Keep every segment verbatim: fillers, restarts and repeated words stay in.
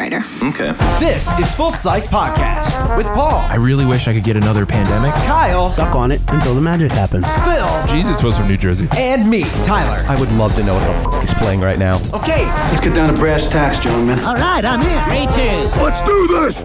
writer. Okay. This is Full Slice Podcast with Paul. I really wish I could get another pandemic. Kyle. Suck on it until the magic happens. Phil. Jesus was from New Jersey. And me, Tyler. I would love to know what the f*** is playing right now. Okay. Let's get down to brass tacks, gentlemen. All right, I'm in. Me too. Let's do this!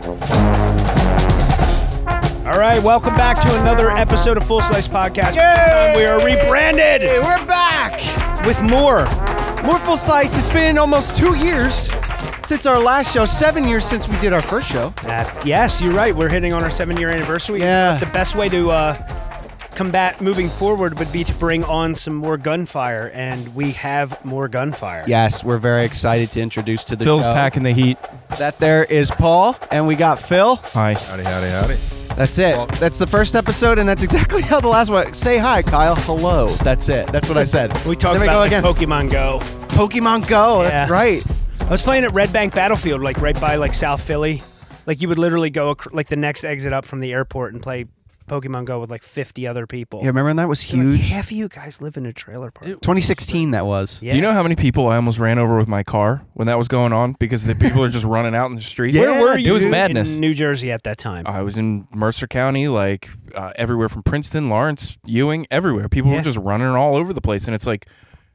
All right, welcome back to another episode of Full Slice Podcast. This time we are rebranded. Hey, we're back with more. More Full Slice. It's been almost two years since our last show. Seven years since we did our first show. Uh, yes, you're right. We're hitting on our seven-year anniversary. Yeah. The best way to uh, combat moving forward would be to bring on some more gunfire, and we have more gunfire. Yes, we're very excited to introduce to the Phil's show. packing the heat. That there is Paul, and we got Phil. Hi. Howdy, howdy, howdy. That's it. That's the first episode, and that's exactly how the last one. Say hi, Kyle. Hello. That's it. That's what I said. We talked There we about go like, again. Pokemon Go. Pokemon Go. Yeah. That's right. I was playing at Red Bank Battlefield, like right by like South Philly. Like you would literally go ac- like the next exit up from the airport and play Pokemon Go with like fifty other people. Yeah, remember when that was Like, huge? half of you guys live in a trailer park. twenty sixteen, that was. Yeah. Do you know how many people I almost ran over with my car when that was going on? Because the people are just running out in the street. Where were you? It was madness. In New Jersey at that time. I was in Mercer County, like uh, everywhere from Princeton, Lawrence, Ewing, everywhere. People Yeah. were just running all over the place, and it's like,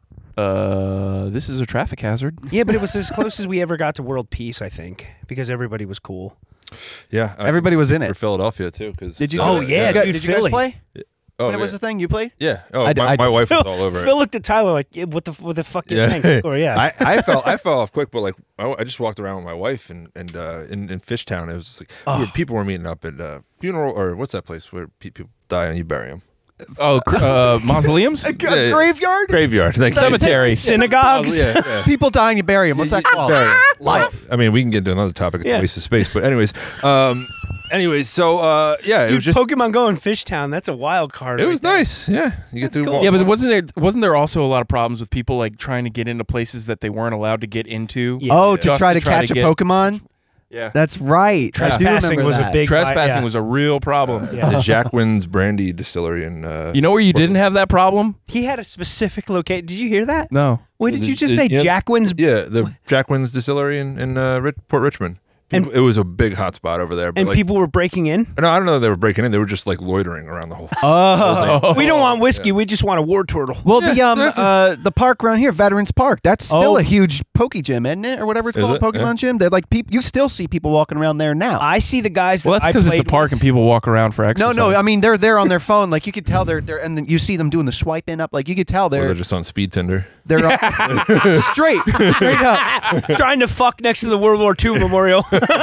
uh, this is a traffic hazard. Yeah, but it was as close as we ever got to world peace, I think, because everybody was cool. Yeah. I- Everybody was in For it. Philadelphia, too. Cause, Did you? Oh, yeah, Did you, dude, did you guys Philly. play? Oh, when it yeah. was the thing, you played? Yeah. Oh, I d- my, I my d- wife Phil, was all over Phil it. looked at Tyler like, yeah, what the what the fuck do you Yeah. think? Or yeah. I, I fell I fell off quick, but like I, I just walked around with my wife and and uh, in in Fishtown. It was just like we were, people were meeting up at uh, funeral or what's that place where pe- people die and you bury them? Oh, cr- uh, mausoleums? A Yeah, yeah. graveyard? Graveyard. Thank you. Cemetery. Synagogues. Yeah, yeah. People die and you bury them. What's that called? Bury 'em. Life. I mean, we can get into another topic. It's Yeah. a waste of space, but anyways, um, anyways, so uh, yeah, it Dude, was just Pokemon Go in Fishtown, that's a wild card. it right was there. nice. Yeah, you get to cool. walk. Yeah, but wasn't it? Wasn't there also a lot of problems with people like trying to get into places that they weren't allowed to get into? Yeah. Oh, Yeah. to Just try to to try catch to a get- Pokemon? Yeah. That's right. I do Trespassing remember was a that. big Trespassing yeah. was a real problem. Yeah. the Jack Wynn's Brandy Distillery in. Uh, You know where you didn't have that problem? He had a specific location. Did you hear that? No. What did The- you just the- say? yeah. Jackwin's. Yeah, the Jack Wynn's Distillery in in uh, Rich, Port Richmond. And- People, it was a big hot spot over there. But And like, people were breaking in. No, I don't know that they were breaking in. They were just like loitering around the whole. Oh. We don't want whiskey. We just want a war turtle. Well, the um uh the park around here, Veterans Park, that's still Oh. a huge Poke Gym, isn't it, or whatever it's Is called, it? Pokemon Yeah. Gym. They're like people. You still see people walking around there now. I see the guys. That Well, that's I because it's a played park with. and people walk around for no, exercise. no. I mean, they're there on their phone. Like you could tell they're they're, and then you see them doing the swiping up. Like you could tell Or they're they're just on speed Tinder. they're uh, straight, straight up. trying to fuck next to the World War Two memorial.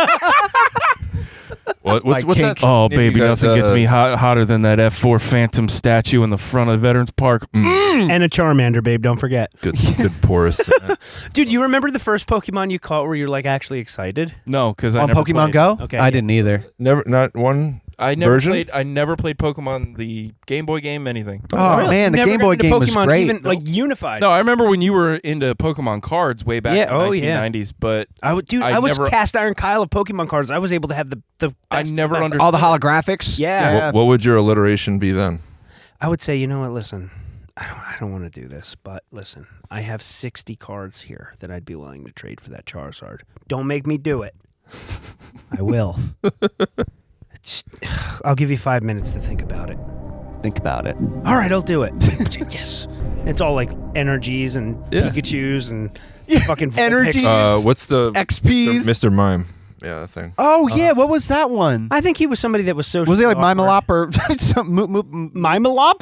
What, what's my what's kink. that? Oh, You baby, got, nothing gets uh, me hot, hotter than that F four Phantom statue in the front of Veterans Park. and a Charmander, babe. Don't forget. Good, good porous. Dude, you remember the first Pokemon you caught where you're like actually excited? No, because I On never Pokemon played. Go, Okay, I yeah. didn't either. Never, not one. I never Version? played. I never played Pokemon, the Game Boy game, anything. Oh, Really? man, the Never Game got Boy into game was Pokemon, great. Even like unified. No, I remember when you were into Pokemon cards way back Yeah, in the oh, yeah. nineteen nineties, but I would, dude. I, I was never- cast iron Kyle of Pokemon cards. I was able to have the the. I best- never best- understood. All the holographics. Yeah. What, what would your alliteration be then? I would say, you know what? Listen, I don't. I don't want to do this, but listen, I have sixty cards here that I'd be willing to trade for that Charizard. Don't make me do it. I will. Just- I'll give you five minutes to think about it. Think about it. All right, I'll do it. Yes. It's all like energies and Yeah. Pikachus and fucking Energies. Vulpix. Uh, what's the X Ps. Mister Mime? Yeah, that thing. Oh yeah, what was that one? I think he was somebody that was social. Was he like awkward. Mimelop or some? Mo- mo- Mimelop?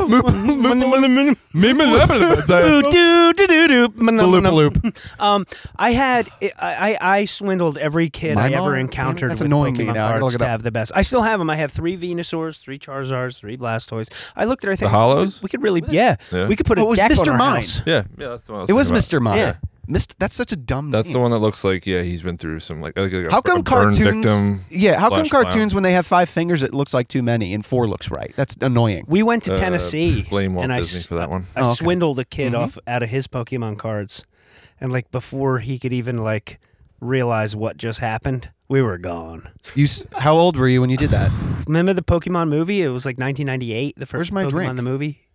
Mime- Do, do, do, do. Loop-a-loop. Um, I had I, I I swindled every kid I Mime-o? ever encountered That's with annoying me Pokemon now. I gotta look cards it to up. have the best. I still have them. I have three Venusaurs, three Charizards, three Blastoise. I looked at everything. The hollows? We could really, yeah, Yeah. we could put Oh, a it was deck Mister on our Mime. house. Yeah, yeah, that's the one. I was It was thinking about. Mister Mime. Yeah. Mister That's such a dumb That's name. the one that looks like yeah he's been through some like, like a, How come a burn cartoons? victim. Yeah, how come slash clown. cartoons when they have five fingers it looks like too many and four looks right? That's annoying. We went to Uh, Tennessee. blame Walt and I Disney s- for that one. I Oh, okay. swindled a kid Mhm. off out of his Pokemon cards, and like before he could even like realize what just happened, we were gone. You, s- how old were you when you did that? Remember the Pokemon movie? It was like nineteen ninety-eight. The first Where's my Pokemon drink? the movie.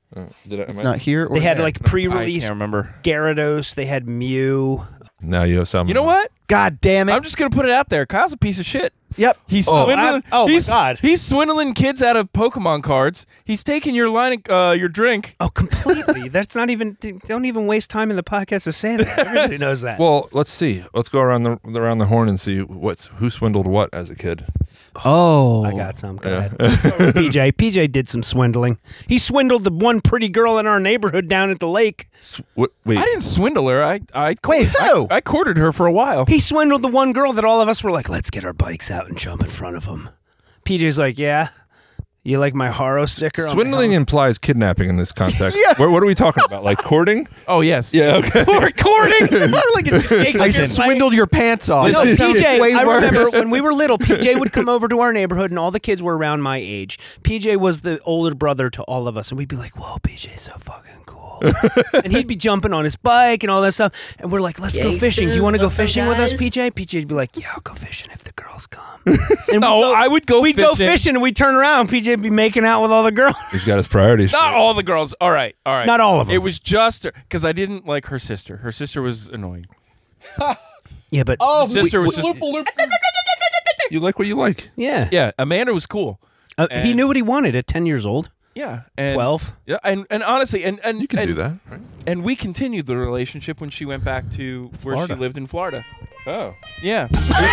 Uh, did I, am It's I- not here. Or They had there? like I pre-release can't remember. Gyarados. They had Mew. Now you have some. You know what? God damn it! I'm just gonna put it out there. Kyle's a piece of shit. Yep. He's Oh, swindling. I- oh my he's, God. He's swindling kids out of Pokemon cards. He's taking your line, of, uh, your drink. Oh, completely. That's not even. Don't even waste time in the podcast to say that. Everybody knows that. Well, let's see. Let's go around the around the horn and see what's who swindled what as a kid. Oh, I got some. Go Yeah. ahead. P J. P J did some swindling. He swindled the one pretty girl in our neighborhood down at the lake. S- what, wait, I didn't swindle her. I I Wait, who? I, I courted her for a while. He swindled the one girl that all of us were like, let's get our bikes out and jump in front of him. P J's like, yeah. You like my Haro sticker? on my swindling helmet?" implies kidnapping in this context. What, what are we talking about? Like courting? Oh yes. Yeah. Okay. Recording. like a, Jake's I like, swindled your pants off. No, That P J, sounds way I worse. remember when we were little, P J would come over to our neighborhood and all the kids were around my age. P J was the older brother to all of us, and we'd be like, whoa, P J's so fucking cool. And he'd be jumping on his bike and all that stuff. And we're like, let's go fishing. Do you want to go fishing with us, P J? P J'd be like, yeah, I'll go fishing if the girls come. And No, we'd go, I would go We'd go fishing. fishing and we'd turn around. P J'd be making out with all the girls. He's got his priorities. Not straight. all the girls. All right. All right. Not all of them. It was just because I didn't like her sister. Her sister was annoying. Yeah, but Her sister was just You like what you like. yeah. yeah. Amanda was cool. Uh, he And- knew what he wanted at ten years old, Yeah. And, twelve. Yeah. And and honestly, and and You can and, do that. Right? And we continued the relationship when she went back to where Florida. she lived in Florida. Oh. Yeah.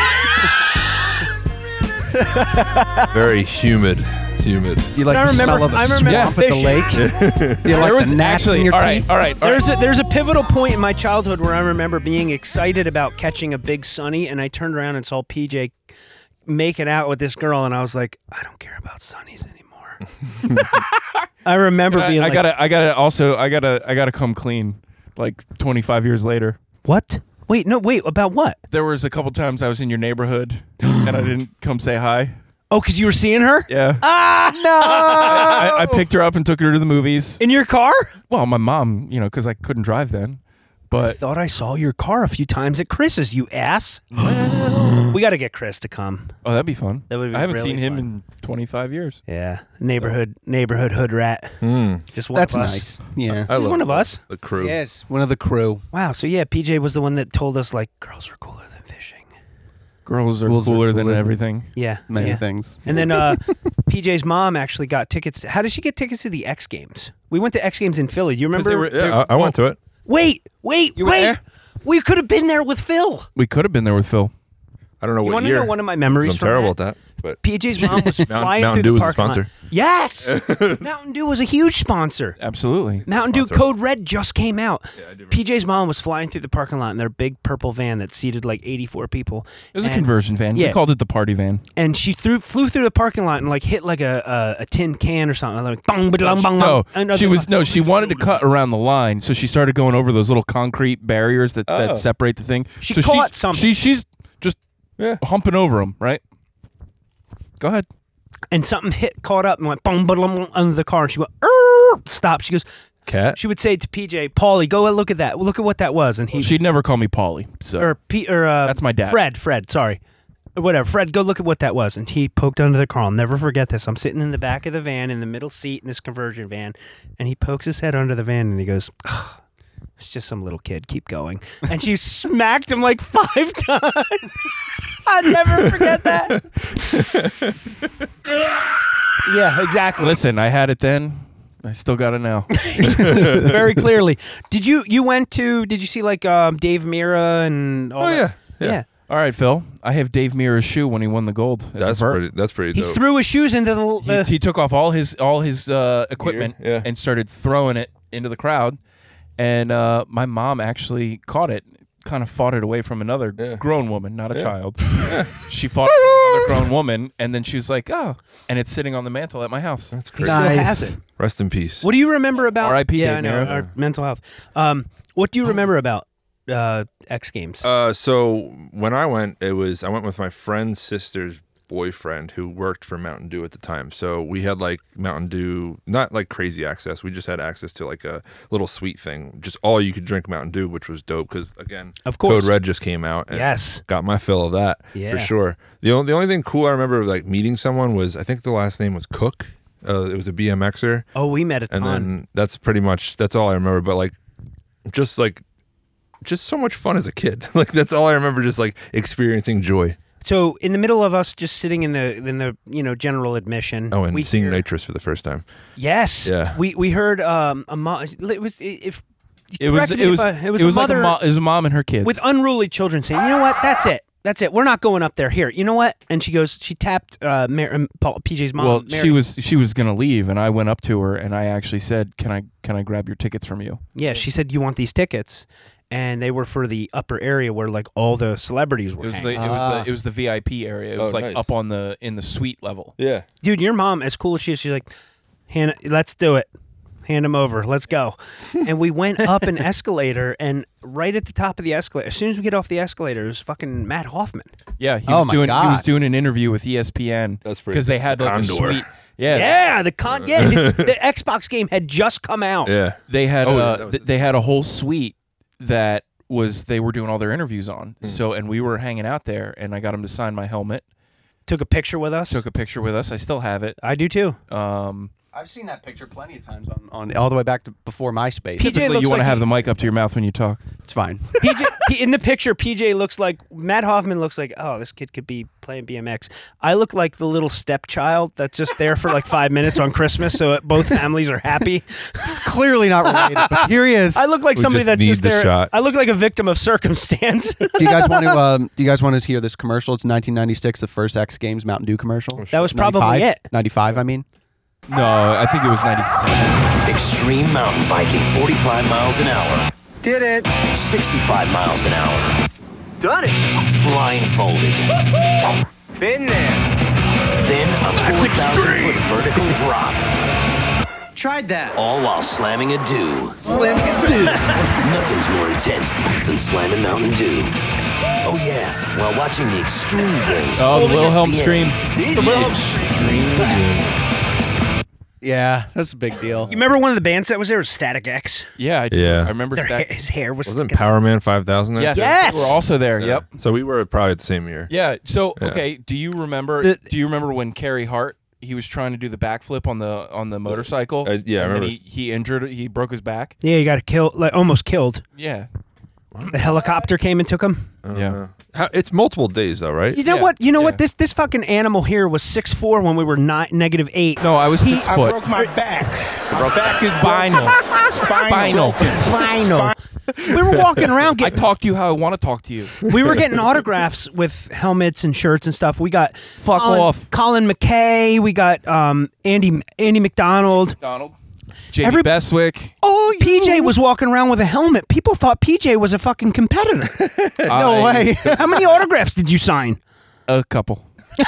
Very humid. Humid. Do you like I the remember- smell of the I remember swamp at the fishing. lake? Do you like there was the gnats actually in your all right. teeth? All right. All right. There's a, there's a pivotal point in my childhood where I remember being excited about catching a big sunny, and I turned around and saw P J making out with this girl, and I was like, I don't care about sunnies anymore. I remember I, being I like, gotta. I gotta. Also, I gotta. I gotta come clean. Like twenty-five years later, what? Wait, no, wait, about what? there was a couple times I was in your neighborhood and I didn't come say hi. Oh, because you were seeing her? Yeah. Ah, no! I, I picked her up and took her to the movies. In your car? Well, my mom, you know, because I couldn't drive then. I But thought I saw your car a few times at Chris's, you ass. We got to get Chris to come. oh, that'd be fun. That would be I haven't really seen him fun. in twenty-five years. Yeah, neighborhood neighborhood hood rat. Hmm. Just one That's of us. nice. Yeah. I He's love one of the- us. The crew. Yes, one of the crew. Wow. So yeah, P J was the one that told us like girls are cooler than fishing. Girls are Girls are cooler than cooler. everything. Yeah. Many yeah. things. And then uh, P J's mom actually got tickets. How did she get tickets to the X Games? We went to X Games in Philly. Do you 'Cause remember? they were- Yeah, I, I went to it. Wait, wait, You were wait. there? We could have been there with Phil. We could have been there with Phil. I don't know You what want to year. know one of my memories? I'm from terrible that? at that. But P J's mom was flying Mountain through Dew the was a parking lot. sponsor. Yes, Mountain Dew was a huge sponsor. Absolutely. Mountain Dew Sponsor. Code Red just came out. P J's mom was flying through the parking lot in their big purple van that seated like eighty-four people. It was a And- conversion van. yeah. We called it the party van. And she threw, flew through the parking lot and like hit like a a, a tin can or something. Like bang, ba-dum, bang, No, bang. And she other- was no. She wanted to cut around the line, so she started going over those little concrete barriers that, Oh. that separate the thing. She so caught she's, something. She she's just Yeah. humping over them, right? Go ahead. and something hit, caught up, and went bang, ba-dum, under the car. And she went, "Arr!" Stop. She goes. cat. She would say to P J, "Paulie, go and look at that. Look at what that was." And he She'd never call me Paulie. So or P or uh, That's my dad. Fred. Fred. Sorry. Or whatever. Fred, go look at what that was. And he poked under the car. I'll never forget this. I'm sitting in the back of the van, in the middle seat in this conversion van, and he pokes his head under the van and he goes, "Ugh, it's just some little kid. Keep going." And she smacked him like five times. I'll never forget that. Yeah, exactly. listen, I had it then. I still got it now. Very clearly. Did you you went to? Did you see like um, Dave Mira and all Oh that? yeah. Yeah. All right, Phil. I have Dave Mira's shoe when he won the gold. at That's Vert. pretty. That's pretty He dope. threw his shoes into the. He, the he took off all his all his uh, equipment yeah. and started throwing it into the crowd, and uh, my mom actually caught it, kind of fought it away from another Yeah. grown woman, not a Yeah. child. She fought it from another grown woman, and then she was like, "Oh," and it's sitting on the mantle at my house. That's he crazy. still Nice. has it. Rest in peace. What do you remember about? R I P Yeah, Dave I know. Mira. Our mental health. Um, what do you remember about uh, X Games? Uh, so when I went, it was I went with my friend's sister's boyfriend who worked for Mountain Dew at the time. So we had like Mountain Dew, not like crazy access. We just had access to like a little sweet thing, just all you could drink Mountain Dew, which was dope because again, Of course. Code Red just came out. And Yes. got my fill of that Yeah. for sure. The only the only thing cool I remember like meeting someone was I think the last name was Cook. Uh, it was a B M Xer, Oh, we met a ton. and then that's pretty much that's all I remember. But like, just like, just so much fun as a kid. Like that's all I remember. Just like experiencing joy. So in the middle of us just sitting in the in the you know general admission. Oh, and we seeing hear- nitrous for the first time. Yes. Yeah. We we heard um a mo- it was if It was. correct me It if was. I- It it was, was a like mother a mo- it was a mom and her kids with unruly children saying, you know what, that's it. That's it. We're not going up there. Here, you know what? And she goes. She tapped uh, Mar- um, Paul, P J's mom. Well, Mary. she was she was gonna leave, and I went up to her and I actually said, "Can I can I grab your tickets from you?" Yeah, she said, "You want these tickets?" And they were for the upper area where like all the celebrities It were. was the hanging. it was Ah. the it was the V I P area. It was Oh, like nice. up on the in the suite level. Yeah. Dude, your mom, as cool as she is, she's like, "Hand, let's do it. Hand him over. Let's go." And we went up an escalator, and right at the top of the escalator, as soon as we get off the escalator, it was fucking Matt Hoffman. Yeah, he Oh was my doing he was God. doing an interview with E S P N. That's pretty- because they had like Condor. a suite. Yeah, Yeah, the con. Yeah, his- the Xbox game had just come out. Yeah. they had Oh, uh, that was th- it. they had a whole suite that was they were doing all their interviews on. Hmm. So and we were hanging out there, and I got him to sign my helmet. Took a picture with us. Took a picture with us. I still have it. I do too. Um, I've seen that picture plenty of times on, on all the way back to before MySpace. P J typically, looks you want to like have he- the mic up to your mouth when you talk. It's fine. P J he, in the picture, P J looks like Matt Hoffman looks like, oh, this kid could be playing B M X. I look like the little stepchild that's just there for like five minutes on Christmas, so both families are happy. It's clearly not related, but here he is. I look like We somebody just that's need just the there. shot. I look like a victim of circumstance. Do you guys want to? Um, do you guys want to hear this commercial? It's nineteen ninety-six, the first X Games Mountain Dew commercial. That was probably ninety-five? it. ninety-five, I mean. No, I think it was ninety-seven. Extreme mountain biking, forty-five miles an hour. Did it. sixty-five miles an hour. Done it. Blindfolded. Been there. Then a four thousand foot vertical drop. Tried that. All while slamming a dew. Slim Dew. Nothing's more intense than slamming Mountain Dew. Oh yeah, while watching the Extreme Games. Oh, the only Wilhelm at the scream. end. The Wilhelm scream. Yeah, that's a big deal. You remember one of the bands that was there was Static X? Yeah, I do. Yeah. I remember Their that. ha- his hair was Wasn't Power Man five thousand there? Yes, Yes! we were also there. Yeah. Yep. So we were probably the same year. Yeah. So Yeah. okay, do you remember? The- do you remember when Carey Hart he was trying to do the backflip on the on the motorcycle? Uh, yeah, I and then remember. He, he injured. He broke his back. Yeah, he got killed, like almost killed. Yeah. The helicopter came and took him. I don't Yeah. know. How, it's multiple days though, right? You know Yeah, what? You know yeah. what? This this fucking animal here was six four when we were nine, negative eight. No, I was six I foot. broke my back. Back is Spinal. spinal. Spinal. Final. We were walking around I getting. talk to you how I want to talk to you. We were getting autographs with helmets and shirts and stuff. We got Fuck Colin, off. Colin McKay. We got um, Andy Andy McDonald. Donald. J D Every- Bestwick. Oh, P J was walking around with a helmet. People thought P J was a fucking competitor. No I- way. How many autographs did you sign? A couple.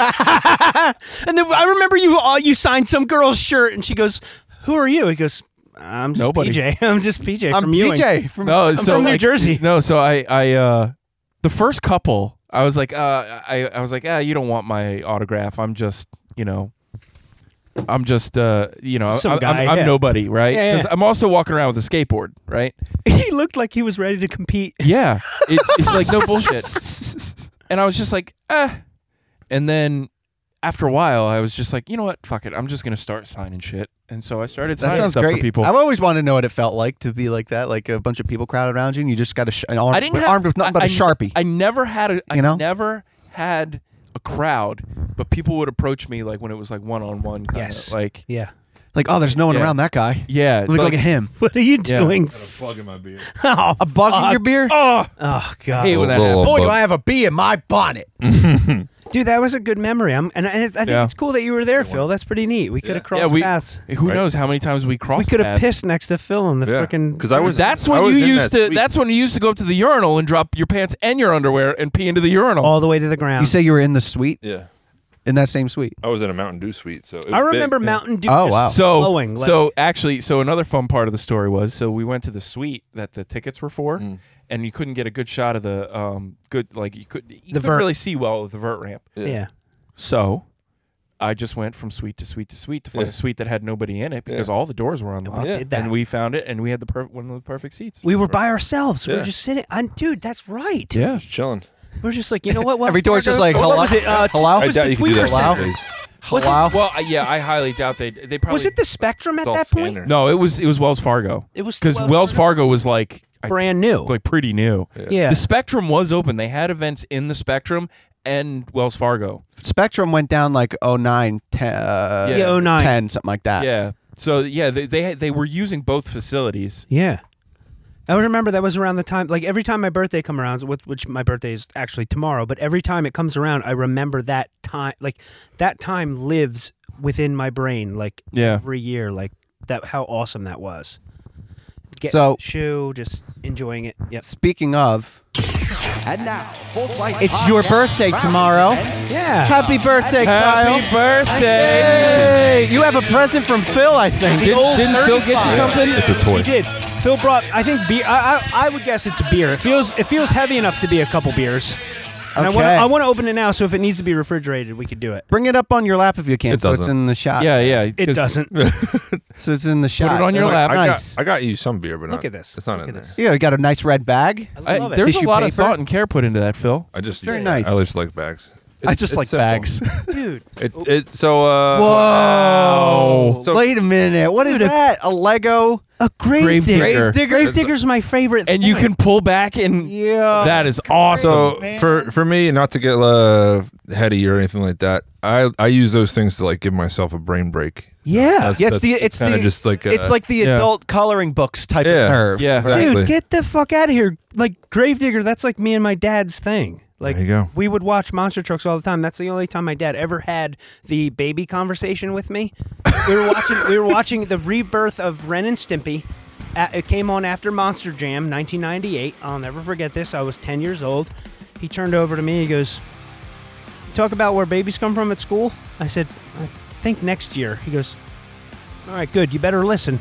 And then I remember you uh, you signed some girl's shirt, and she goes, "Who are you?" He goes, "I'm just Nobody. P J. I'm just P J I'm from P Ewing." J from No, I'm so from New like- Jersey. No, so I, I, uh, the first couple, I was like, uh, I, I was like, ah, you don't want my autograph. I'm just, you know, I'm just, uh, you know, Some I'm, guy, I'm, I'm yeah. nobody, right? Yeah, yeah. 'Cause I'm also walking around with a skateboard, right? He looked like he was ready to compete. Yeah, it's it's like no bullshit. And I was just like, ah. And then after a while, I was just like, you know what? Fuck it. I'm just gonna start signing shit. And so I started That signing sounds stuff great. for people. I've always wanted to know what it felt like to be like that, like a bunch of people crowded around you, and you just got a sh- an arm, I didn't have, armed with nothing but I- a Sharpie. I never had a. I You know? never had a crowd, but people would approach me like when it was like one on one. Yes. Like Yeah. like, oh, there's no one Yeah. around that guy. yeah. Let me go like, get him. What are you Yeah. doing? Plug in my beer. Oh, A bug in fuck. your beer? Oh, Oh god. I hate when that Little- happens. Boy, do bug. I have a bee in my bonnet. Dude, that was a good memory. I'm, and I, I think Yeah. it's cool that you were there, Phil. That's pretty neat. We could have crossed Yeah, we. paths. Who Right. knows how many times we We crossed? could have paths. pissed next to Phil in the Yeah. freaking. 'Cause I was- That's I when you was in used that to. suite. That's when you used to go up to the urinal and drop your pants and your underwear and pee into the urinal. all the way to the ground. You say you were in the suite, Yeah. in that same suite. I was in a Mountain Dew suite, so it was I remember big. Mountain Dew. Oh, just wow. So, flowing. Like, so actually, so another fun part of the story was, so we went to the suite that the tickets were for, Mm. and you couldn't get a good shot of the um good like you could you The couldn't vert. really see well with the vert ramp. yeah. So, I just went from suite to suite to suite to find Yeah. a suite that had nobody in it because Yeah. all the doors were unlocked. We did that. And we found it, and we had the per- one of the perfect seats. We were by ourselves. We were Yeah. just sitting. And dude, that's right. yeah. Just chilling. We're just like, you know what? what Every door's just Fargo- like, what hello? was it? Uh, Hello? what was I doubt the you could tweet do or that Hello? something? these days. Was it- Wow. Well, uh, yeah, I highly doubt they. They probably Was it the Spectrum at It's all that point? standard. No, it was it was Wells Fargo. It was because Wells Wells Fargo? Fargo was like I- Brand new. like pretty new. Yeah. The Spectrum was open. They had events in the Spectrum and Wells Fargo. Spectrum went down like oh nine, ten, uh, Yeah, oh nine. ten, something like that. Yeah. So yeah, they they had- they were using both facilities. Yeah. I would remember that was around the time, like every time my birthday come around, which, which my birthday is actually tomorrow, but every time it comes around, I remember that time, like that time lives within my brain, like Yeah. every year, like that, how awesome that was. Get So- shoe, just enjoying it. Yep. Speaking of, And now, Full Slice it's your Podcast birthday proudly tomorrow. presents- Yeah. Happy birthday, Kyle. Happy birthday! Hey, you have a present from Phil, I think. Did, old didn't Phil get you thirty-five. something? It's a toy. He did. Phil brought, I think, beer. I, I, I would guess it's a beer. It feels, it feels heavy enough to be a couple beers. And I want to, Okay. I want to open it now. So if it needs to be refrigerated, we could do it. Bring it up on your lap if you can, It so it's doesn't. in the shot. Yeah, yeah. It 'cause- doesn't. So it's in the shot. it on your Like, lap. I Nice. got, I got you some beer, but Look not, at this. It's not Look in at there. this. Yeah, you got a nice red bag. I I- love it. there's Tissue a lot of paper. thought and care put into that, Phil. I just Very nice. I just like bags. I It's- just it's like simple. bags. Dude. It it so uh Whoa! So- Wait a minute. What is Dude, a- that? A Lego? A grave, Grave digger. digger. Grave digger? Grave digger's my favorite. And you thing. can pull back and Yeah. that is awesome. So man. for for me, not to get uh, heady or anything like that, I I use those things to like give myself a brain break. Yeah. That's, Yeah, it's the it's kind the of just like uh, it's like the Yeah. adult coloring books type Yeah. of nerve. yeah. Exactly. Dude, get the fuck out of here. Like, grave digger, that's like me and my dad's thing. Like, There you go. we would watch monster trucks all the time. That's the only time my dad ever had the baby conversation with me. We were watching we were watching the rebirth of Ren and Stimpy. Uh, It came on after Monster Jam, nineteen ninety-eight. I'll never forget this. I was ten years old. He turned over to me. He goes, "Talk about where babies come from at school?" I said, "I think next year." He goes, "All right, good. You better listen."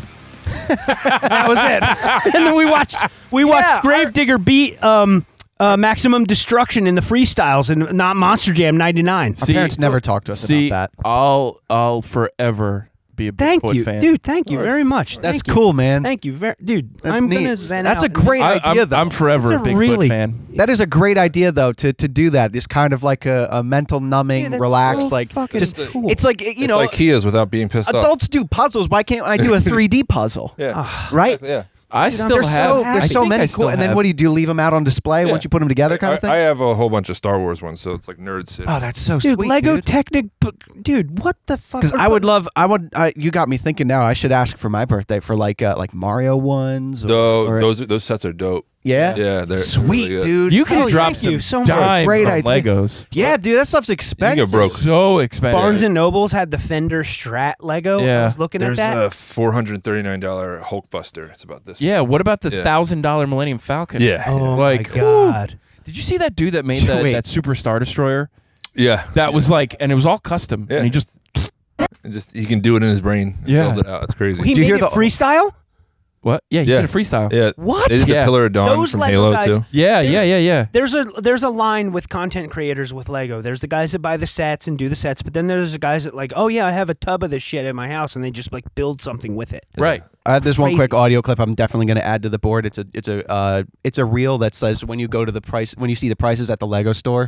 That was it. And then we watched we watched Yeah, Gravedigger beat um, uh, Maximum Destruction in the freestyles and not Monster Jam ninety-nine. Our parents never talked to us see, about that. I'll I'll forever be a Thank Bigfoot you, fan. dude. Thank you very much. That's Thank you. cool, man. Thank you, very, dude. That's I'm neat. gonna zen That's out a great I, idea, I'm, though. I'm forever That's a a Bigfoot really- fan. That is a great idea, though, to to do that. It's kind of like a, a mental numbing, Yeah, that's relax, so like fucking just. cool. It's like you It's know, like Kias without being pissed off. adults do puzzles. Why can't I do a three D puzzle? Yeah. Right? Yeah. I There's still so, have. there's I so think many I still cool. And then have- what do you do? Leave them out on display Yeah. once you put them together, kind I, of thing. I have a whole bunch of Star Wars ones, so it's like nerd city. Oh, that's so dude, sweet, Lego dude. Technic, book- dude. What the fuck? Because I would love, I would. Uh, you got me thinking now. I should ask for my birthday for like uh, like Mario ones. Or, Tho- or- those those sets are dope. yeah, Yeah, they're sweet, really good. dude. You can Hell, drop thank some you so much. dime Great from idea. Legos. Yeah, dude, that stuff's You expensive. get broke. So expensive. Barnes and Nobles had the Fender Strat Lego. I Yeah. was looking There's at that. a four hundred thirty-nine dollar Hulkbuster. It's about this. Yeah. What about the Yeah. thousand dollar Millennium Falcon? Yeah. oh like, my god. Did you see that dude that made the, Wait. that Super Star Destroyer? Yeah. That was like, and it was all custom. Yeah. And he just And just he can do it in his brain. And Yeah. Build it out. It's crazy. He Did you made hear it the- freestyle. what? Yeah, he Yeah. did a freestyle. yeah. What? They did Yeah. the Pillar of Dawn Those from Lego Halo guys- too. Yeah, yeah, There's- yeah, yeah. There's a there's a line with content creators with Lego. There's the guys that buy the sets and do the sets, but then there's the guys that like, oh yeah, I have a tub of this shit at my house, and they just like build something with it. Right. Uh, there's one Crazy. quick audio clip I'm definitely going to add to the board. It's a it's a uh, it's a reel that says when you go to the price when you see the prices at the Lego store.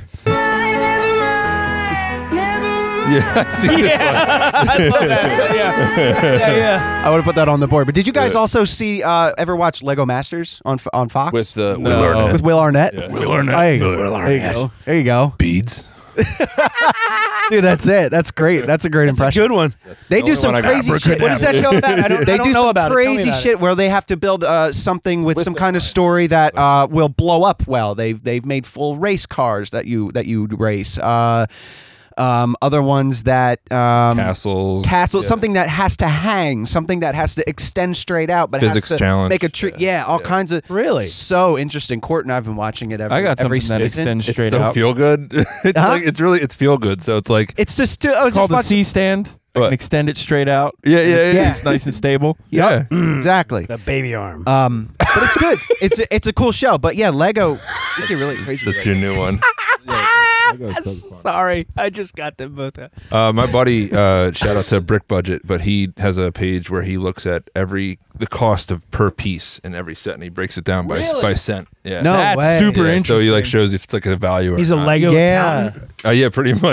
Yeah. I see this one. I love that. Yeah, yeah, yeah. I would have put that on the board. But did you guys Yeah. also see uh, ever watch Lego Masters on F- on Fox With uh, No. Will Arnett. with Will Arnett? Yeah. Will Arnett. There you go. There you go. There you go. Beads. Dude, that's it. That's great. That's a great impression. Good one. They the do only some one I got. crazy shit. What is that show about? I don't, They I don't do know some about it. Tell me crazy about shit it. where they have to build uh, something with, some kind of story that uh, will blow up well. They've they've made full race cars that you that you race. Uh, um, other ones that um, Castles. castle, Yeah. something that has to hang, something that has to extend straight out, but Physics has to challenge. make a tree. Yeah. Yeah. all Yeah. kinds of Really? so interesting. Court and I've been watching it every. I got every something that season. extends It's straight so out. feel good. it's Huh? like it's really it's feel good. So it's like It's just uh, It's called the C. C stand. I What? can extend it straight out. yeah yeah yeah. Yeah. It's nice and stable. Yep, exactly. The baby arm. Um, but it's good. It's a, it's a cool show. But yeah, Lego. You get really crazy. That's your new one. Sorry, I just got them both out. Uh, my buddy, uh, shout out to Brick Budget, but he has a page where he looks at every the cost of per piece in every set, and he breaks it down by Really? by cent. Yeah, No That's way. super Yeah, interesting. So he like shows if it's like a value. Or He's a not. Lego Yeah. accountant. Uh, yeah, pretty much.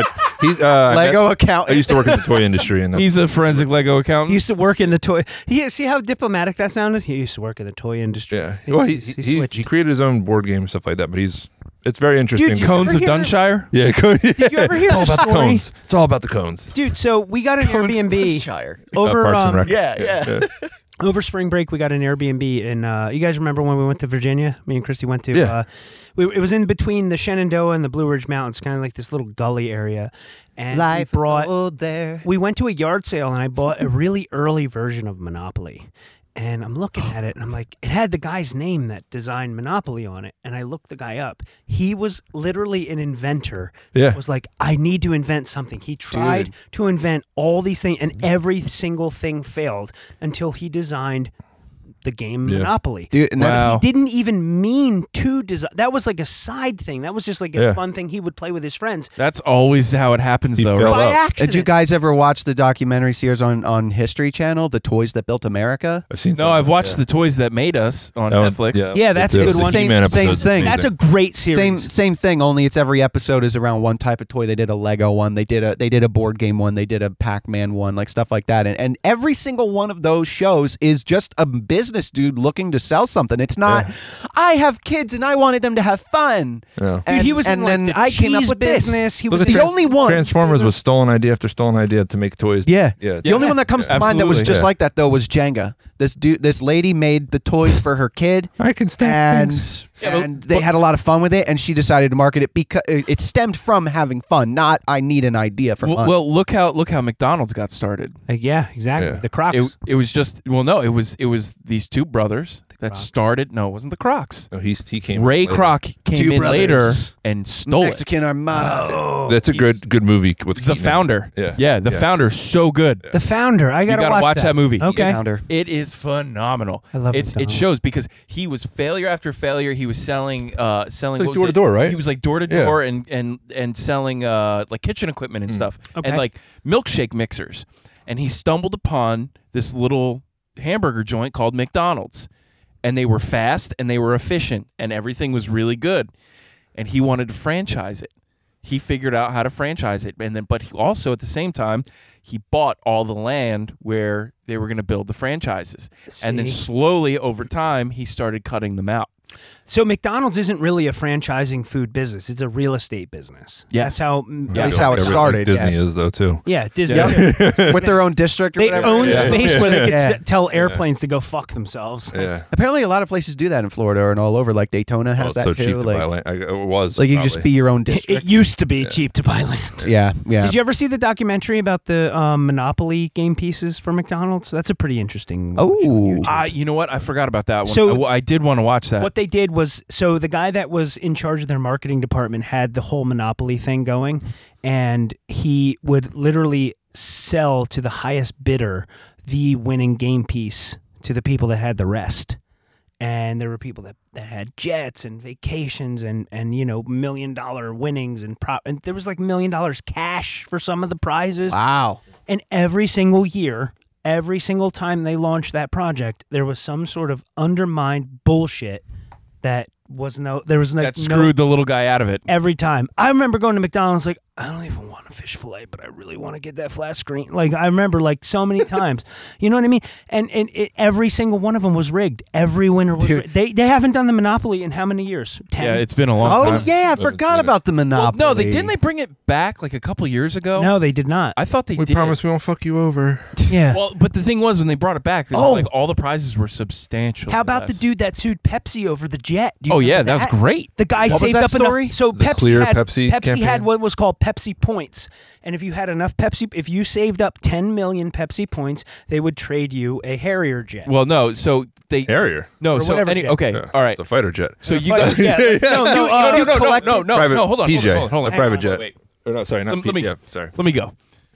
He, uh, Lego I, accountant. I used to work in the toy industry, and that's, He's a forensic Lego accountant. He used to work in the toy. He see how diplomatic that sounded. He used to work in the toy industry. yeah. Well, he He's- he, he's he, switched. he created his own board game and stuff like that. But he's it's very interesting. Dude, you Cones ever of hear- Dunshire. yeah, co- Did you ever hear it's all the about the story? cones. It's all about the cones. Dude, so we got an Airbnb Shire. over Uh, Parks and um, Rec. Yeah, yeah. over spring break. We got an Airbnb, and uh, you guys remember when we went to Virginia? Me and Christy went to. Yeah. Uh, we, it was in between the Shenandoah and the Blue Ridge Mountains, kind of like this little gully area. And Life we brought. old there. We went to a yard sale, and I bought a really early version of Monopoly. And I'm looking at it, and I'm like, it had the guy's name that designed Monopoly on it. And I looked the guy up. He was literally an inventor. Yeah. Was like, I need to invent something. He tried Dude. to invent all these things, and every single thing failed until he designed the game Yeah. Monopoly. Dude, and But that's, Wow. he didn't even mean to design. That was like a side thing. That was just like a Yeah. fun thing he would play with his friends. That's always how it happens, He though. failed Right? By up. accident. did you guys ever watch the documentary series on, on History Channel, The Toys That Built America? I've seen. No, some I've of it, watched yeah. the toys that made us on That one- Netflix. yeah, Yeah, that's a the- good the one. He-Man Same- same episode's thing. amazing. That's a great series. Same same thing. Only it's every episode is around one type of toy. They did a Lego one. They did a they did a board game one. They did a Pac-Man one, like stuff like that. And and every single one of those shows is just a business dude looking to sell something. It's not. I have kids and I wanted them to have fun. Yeah. Dude, And, he was and in then like the I came up cheese with business. this. He Look was at in the Trans- only one. Transformers was stolen idea after stolen idea to make toys. Yeah. Yeah. The only one that comes to mind that was Absolutely. just Yeah. like that though was Jenga. This dude, this lady made the toys for her kid, I can stack and things. Yeah, but- and they but- had a lot of fun with it. And she decided to market it because it stemmed from having fun, not I need an idea for Well, fun. well, look how look how McDonald's got started. Like, yeah, exactly. Yeah. The Crocs. It it was just well, no, it was it was these two brothers that Crocs. started. No, it wasn't the Crocs. No, he's he came. Ray later. Kroc came Two in later brothers. and stole Mexican Armada. That's a good good movie with it. The Keaton. founder. Yeah. yeah, the Yeah. founder, so good. the Founder. I You gotta, gotta watch, watch that movie. Okay. It's- Founder. It is phenomenal. I love it's, it McDonald's. shows because he was failure after failure. He was selling, uh, selling It's like what was door to it? door, right? He was like door to Yeah. door and and and selling uh like kitchen equipment and stuff Okay. and like milkshake mixers. And he stumbled upon this little hamburger joint called McDonald's, and they were fast and they were efficient and everything was really good. And he wanted to franchise it. He figured out how to franchise it, and then but he also at the same time he bought all the land where they were going to build the franchises, and then See? slowly over time he started cutting them out. So McDonald's isn't really a franchising food business. It's a real estate business. Yes. That's how. mm, At least how it Every- started, Disney yes. is though too. Yeah, Disney. Yeah. With their own district or They whatever. own Yeah. space where they could Yeah. s- tell airplanes to go fuck themselves. Yeah. Apparently, a lot of places do that in Florida and all over. Like Daytona Well, has it's that so too. cheap to like, buy land. I, it was like you can just probably. be your own It, district. it used to be cheap to buy land. yeah, yeah. Did you ever see the documentary about the um, Monopoly game pieces for McDonald's? That's a pretty interesting. watch on Oh. YouTube. Ah, you know what? I forgot about that one. So- I, I did want to watch that. What they did was, so the guy that was in charge of their marketing department had the whole Monopoly thing going, and he would literally sell to the highest bidder the winning game piece to the people that had the rest. And there were people that, that had jets and vacations and, and you know million dollar winnings and prop, and there was like million dollars cash for some of the prizes. Wow. And every single year, every single time they launched that project, there was some sort of undermined bullshit that was no, there was no, that no screwed the little guy out of it. every time. I remember going to McDonald's like, I don't even want a fish fillet, but I really want to get that flat screen. Like I remember like so many times, you know what I mean? And and it, every single one of them was rigged. Every winner was Dude. rigged. They they haven't done the Monopoly in how many years? Ten. Yeah, it's been a long Oh time. yeah, I Haven't forgot seen it. about the Well, Monopoly. no, they didn't. They bring it back like a couple years ago. No, they did not. I thought they We did. promise we won't fuck you over. yeah. Well, but the thing was, when they brought it back, it was Oh. like all the prizes were substantial. How about the less. dude that sued Pepsi over the jet? Do you Oh yeah, remember that was great. The guy What was saved that up story? enough. So The Pepsi clear had Pepsi Pepsi campaign? had what was called Pepsi points, and if you had enough Pepsi, if you saved up ten million Pepsi points, they would trade you a Harrier jet. Well, no. So they Harrier. no. Or So whatever any, jet. okay, Yeah, all right. It's a fighter jet. So you Fighter- got yeah, no, no, no, uh, no, no, no, collect- no, no, private no. Hold on, P hold J. on, hold on, hold on. A private Wait, jet. wait, Or no, sorry, not Let- P- let me- yeah, sorry. Let me go.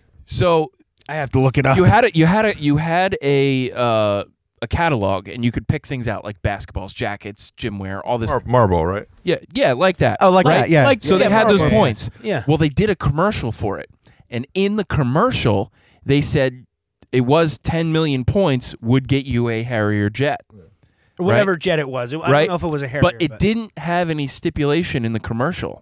So I have to look it up. you had a you had a you had a uh, a catalog, and you could pick things out like basketballs, jackets, gym wear, all this. Mar- Marble, right? Yeah, yeah, like that. Oh, like right? that, yeah. Like- So yeah, they had those Marvel. points. Yeah. Well, they did a commercial for it, and in the commercial, they said it was ten million points would get you a Harrier jet. Or whatever jet it was. I Right? don't know if it was a Harrier, But it didn't have any stipulation in the commercial.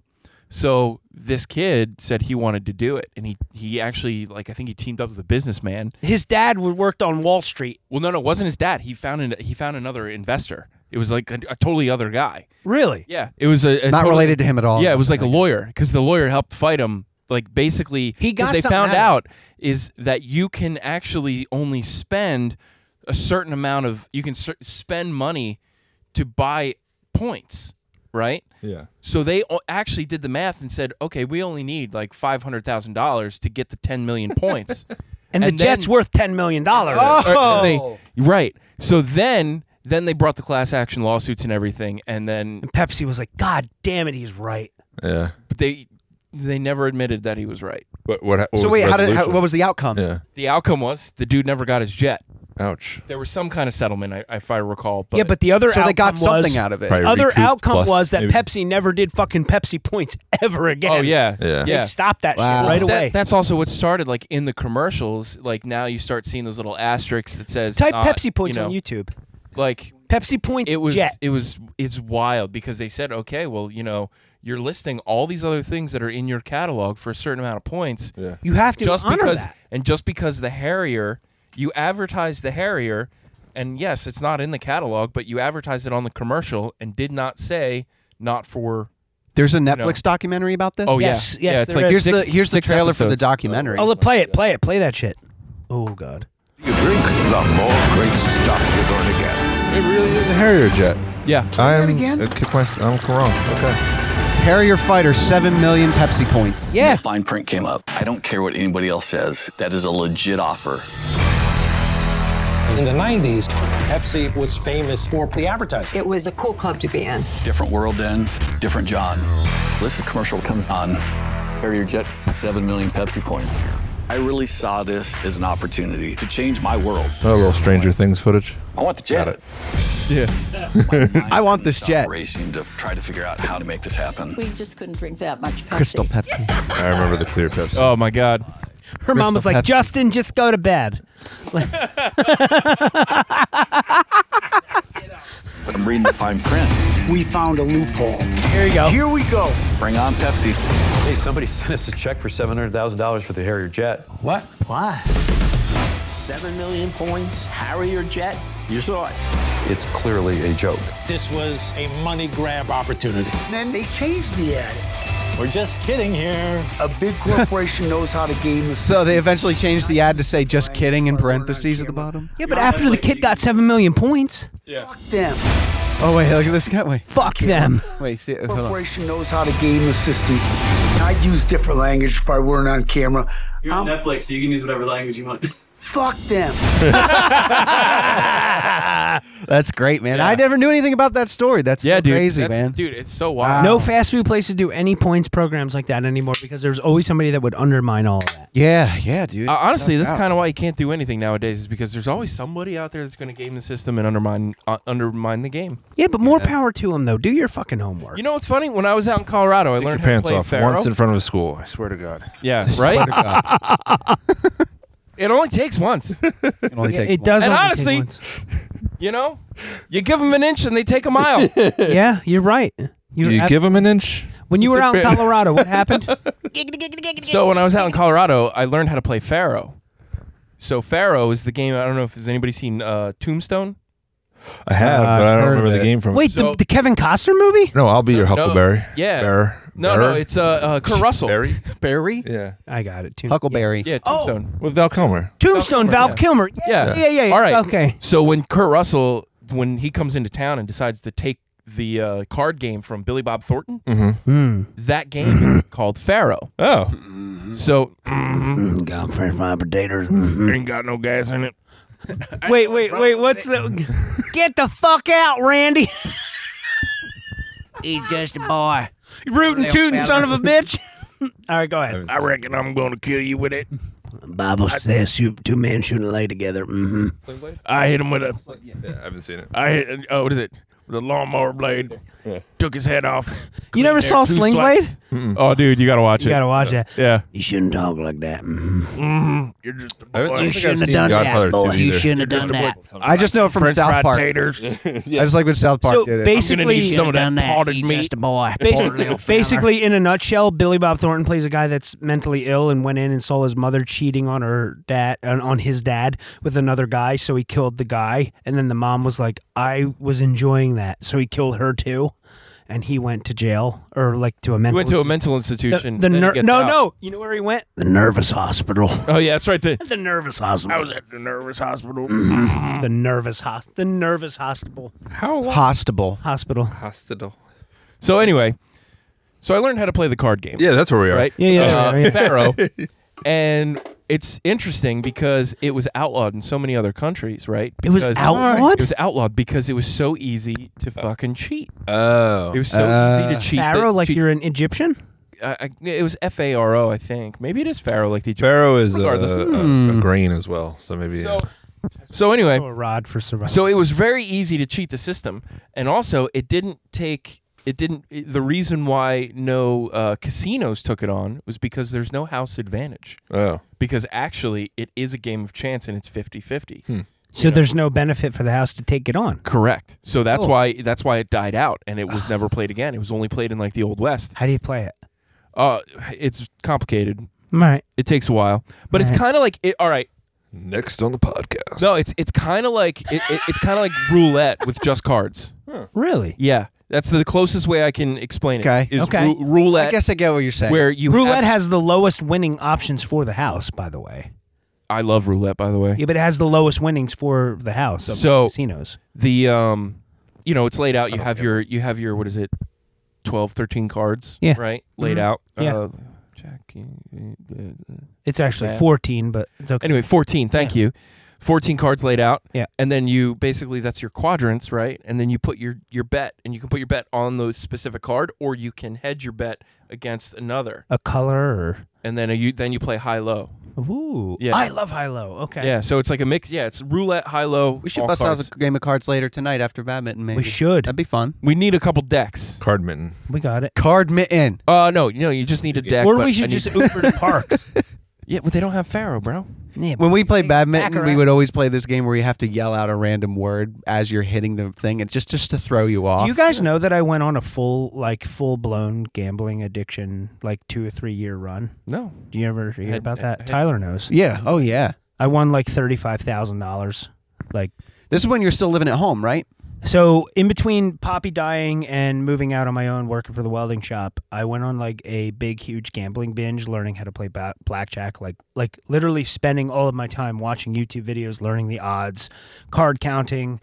So this kid said he wanted to do it, and he he actually like I think he teamed up with a businessman. His dad would worked on Wall Street. Well, no, no, it wasn't his dad. He found an, he found another investor. It was like a, a totally other guy. Really? Yeah, it was a, a Not totally, related to him at all. Yeah, it was like a lawyer because the lawyer helped fight him. Like basically, He got because they something found out of out is that you can actually only spend a certain amount of you can cer- spend money to buy points, right? Yeah. So they o- actually did the math and said, okay, we only need like five hundred thousand dollars to get the ten million points. And, the And jet's then- worth ten million dollars. Or they- right. So then, then they brought the class action lawsuits and everything, and then And Pepsi was like, God damn it, he's right. Yeah. but they they never admitted that he was right. What? What? what So was wait, the how did how, resolution? what was the outcome? Yeah. The outcome was the dude never got his jet. Ouch. There was some kind of settlement, I, if I recall. But yeah, but the other So outcome they got something was, out of it. Probably other recouped outcome plus, was that maybe. Pepsi never did fucking Pepsi points ever again. oh yeah, Yeah. They yeah. stopped that Wow. shit right That- away. that's also what started like in the commercials. Like now you start seeing those little asterisks that says Type not, Pepsi points you know, on YouTube. Like Pepsi points it was jet. it was it's wild because they said, okay, well, you know, you're listing all these other things that are in your catalog for a certain amount of points. Yeah. You have to Just honor because that. and just because the Harrier, you advertised the Harrier, and yes, it's not in the catalog, but you advertised it on the commercial and did not say not for. There's a know. Netflix documentary about this. Oh Yes, yeah, yes, yeah. It's there like is. here's six, the here's the six trailer for the episodes. documentary. Oh, play it, play it, play that shit. Oh God. You drink, the more great stuff you're going to get. It really is a Harrier jet. Yeah. I'm. again? uh, kick my, I'm wrong. Okay. Harrier fighter, seven million Pepsi points. Yeah. The fine print came up. I don't care what anybody else says. That is a legit offer. In the nineties, Pepsi was famous for the advertising. It was a cool club to be in. Different world then, different John. This commercial comes on. Harrier Jet, seven million Pepsi points. I really saw this as an opportunity to change my world. Oh, a little Stranger Things footage. I want the jet. Got it. Yeah. I want this jet. Racing to try to figure out how to make this happen. We just couldn't drink that much Pepsi. Crystal Pepsi. I remember the clear Pepsi. Oh my God. Her mom was Crystal like, Pepsi. Justin, just go to bed. I'm reading the fine print. We found a loophole. Here you go. Here we go. Bring on Pepsi. Hey, somebody sent us a check for seven hundred thousand dollars for the Harrier jet. What? What? Seven million points, Harrier jet. You saw it. It's clearly a joke. This was a money grab opportunity. Then they changed the ad. We're just kidding here. A big corporation knows how to game the So they eventually changed the ad to say "just kidding" in parentheses at the bottom. Yeah, but after the kid got seven million points, Fuck them. Oh wait, look at this guy. Wait, fuck them. wait. See, hold on. Corporation knows how to game the system. I'd use different language if I weren't on camera. You're on I'm- Netflix, so you can use whatever language you want. Fuck them. That's great, man. I never knew anything about that story. That's Yeah, so dude. crazy, That's- man. Dude, it's so wild. No fast food places do any points programs like that anymore because there's always somebody that would undermine all of that. Yeah, yeah, dude. Uh, honestly, No that's doubt. kind of why you can't do anything nowadays, is because there's always somebody out there that's going to game the system and undermine uh, undermine the game. Yeah, but more power to them though. Do your fucking homework. You know what's funny? When I was out in Colorado, I Take your learned how to pants play off Pharaoh. once in front of a school. I swear to God. Yeah, Swear right. to God. It only takes once. It only Yeah, takes it one. does. And only take honestly- once. You know, you give them an inch and they take a mile. Yeah, you're right. You're You ab- give him an inch. when you were out in Colorado, what happened? So when I was out in Colorado, I learned how to play Pharaoh. So Pharaoh is the game. I don't know if has anybody seen uh, Tombstone. I have, Uh, but I don't heard remember of the it. game from. Wait, So- the, the Kevin Costner movie? No, I'll be your No, Huckleberry. yeah. Bear. No, Bear? no, it's uh, uh, Kurt Russell. Barry. Barry, Yeah. I got it. Tombstone. Huckleberry. Yeah, Tombstone. With Val Kilmer. Tombstone, Val yeah. Kilmer. Yeah, Yeah. yeah, yeah. yeah. All right. Okay. So when Kurt Russell, when he comes into town and decides to take the uh, card game from Billy Bob Thornton, Mm-hmm. Mm. that game is called Pharaoh. Oh. So Got French fried potatoes. ain't got no gas in it. Wait, wait, wait. What's the? Get the fuck out, Randy. He's just a boy. Rootin' tootin' son of a bitch. All right, go ahead. I reckon I'm going to kill you with it. Bible says shoot, two men shouldn't lay together. Mm-hmm. I hit him with a. Yeah, I haven't seen it. I hit. Oh, what is it? With a lawnmower blade. Yeah. Took his head off. You never Cleaned saw there, two Sling swipes. Blade? Mm-mm. Oh, dude, you gotta watch You it. gotta watch that. Yeah. You shouldn't talk like that. Mm-hmm. You're just a I haven't- I don't You think I've shouldn't have seen done Godfather that, boy. two You either. shouldn't have done that. I just know it from French South fried Park. taters. I just like when South Park So did it. basically, I'm gonna need some of that done that. potted You meat. just a boy. Basi- basically, in a nutshell, Billy Bob Thornton plays a guy that's mentally ill and went in and saw his mother cheating on her dad, on on his dad with another guy, so he killed the guy. And then the mom was like, "I was enjoying that," so he killed her too. And he went to jail or like to a He mental. went to a institu- mental The, institution. the then he ner- gets no, out. no. You know where he went? The nervous hospital. Oh yeah, that's right. The, The nervous hospital. I was at the nervous hospital. the nervous hos- The nervous hospital. How long? Hostable. Hospital. Hospital. So anyway, so I learned how to play the card game. Yeah, that's where we are. Right? Yeah, yeah, Uh, yeah, yeah. Pharaoh. And it's interesting because it was outlawed in so many other countries, right? It was Because- outlawed? It was outlawed because it was so easy to fucking cheat. Oh. It was so Uh, easy to cheat. that- Pharaoh, like cheat- you're an Egyptian? I, I, it was F A R O, I think. Maybe it is Pharaoh, like the Egyptian. Pharaoh is a, Regardless. a, Hmm. a grain as well, so maybe. So, so anyway, Oh, a rod for survival. so it was very easy to cheat the system, and also it didn't take. It didn't. It, the reason why no uh, casinos took it on was because there's no house advantage. oh. Because actually, it is a game of chance, and it's fifty-fifty. Hmm. So there's no benefit for the house to take it on. Correct. So that's Cool. why that's why it died out, and it was never played again. It was only played in like the Old West. How do you play it? Uh, it's complicated. All right. It takes a while, but it's Right. kind of like it. All right. Next on the podcast. No, it's it's kind of like it, it, it's kind of like roulette with just cards. Really? Yeah, that's the closest way I can explain it. Okay. Is Okay. ru- roulette. I guess I get what you're saying. where you Roulette have- has the lowest winning options for the house, by the way. I love roulette, by the way. Yeah, but it has the lowest winnings for the house of So- the casinos. The um, you know, it's laid out. You have your you have your what is it, twelve, thirteen cards. Yeah. Right. Laid Mhm. out. Yeah. Uh, Jack, uh, It's actually Yeah. fourteen, but it's okay. Anyway, fourteen. Thank you. fourteen cards laid out. Yeah. And then you basically that's your quadrants, right? And then you put your your bet, and you can put your bet on the specific card, or you can hedge your bet against another, A color or... and then you then you play high low. Ooh. Yeah. I love high-low. Okay. Yeah. So it's like a mix. Yeah. It's roulette, high low. we should all bust cards. out a game of cards later tonight after badminton. Maybe We should. That'd be fun. We need a couple decks. Card mitten. We got it. Card mitten. Uh no, you know, you just need a deck. Or but we I should need- just Uber to Parks. Yeah, but they don't have Pharaoh, bro. Yeah, When we played Hey, badminton, we baccarat. would always play this game where you have to yell out a random word as you're hitting the thing, and just just to throw you off. Do you guys know that I went on a full, like, full-blown gambling addiction, like, two or three-year run? No. Do you ever hear Had- about that? had- Tyler knows. Yeah. Oh yeah. I won, like, thirty-five thousand dollars. Like, This is when you're still living at home, right? so in between Poppy dying and moving out on my own, working for the welding shop, I went on, like, a big, huge gambling binge, learning how to play ba- blackjack, like, like literally spending all of my time watching YouTube videos, learning the odds, card counting.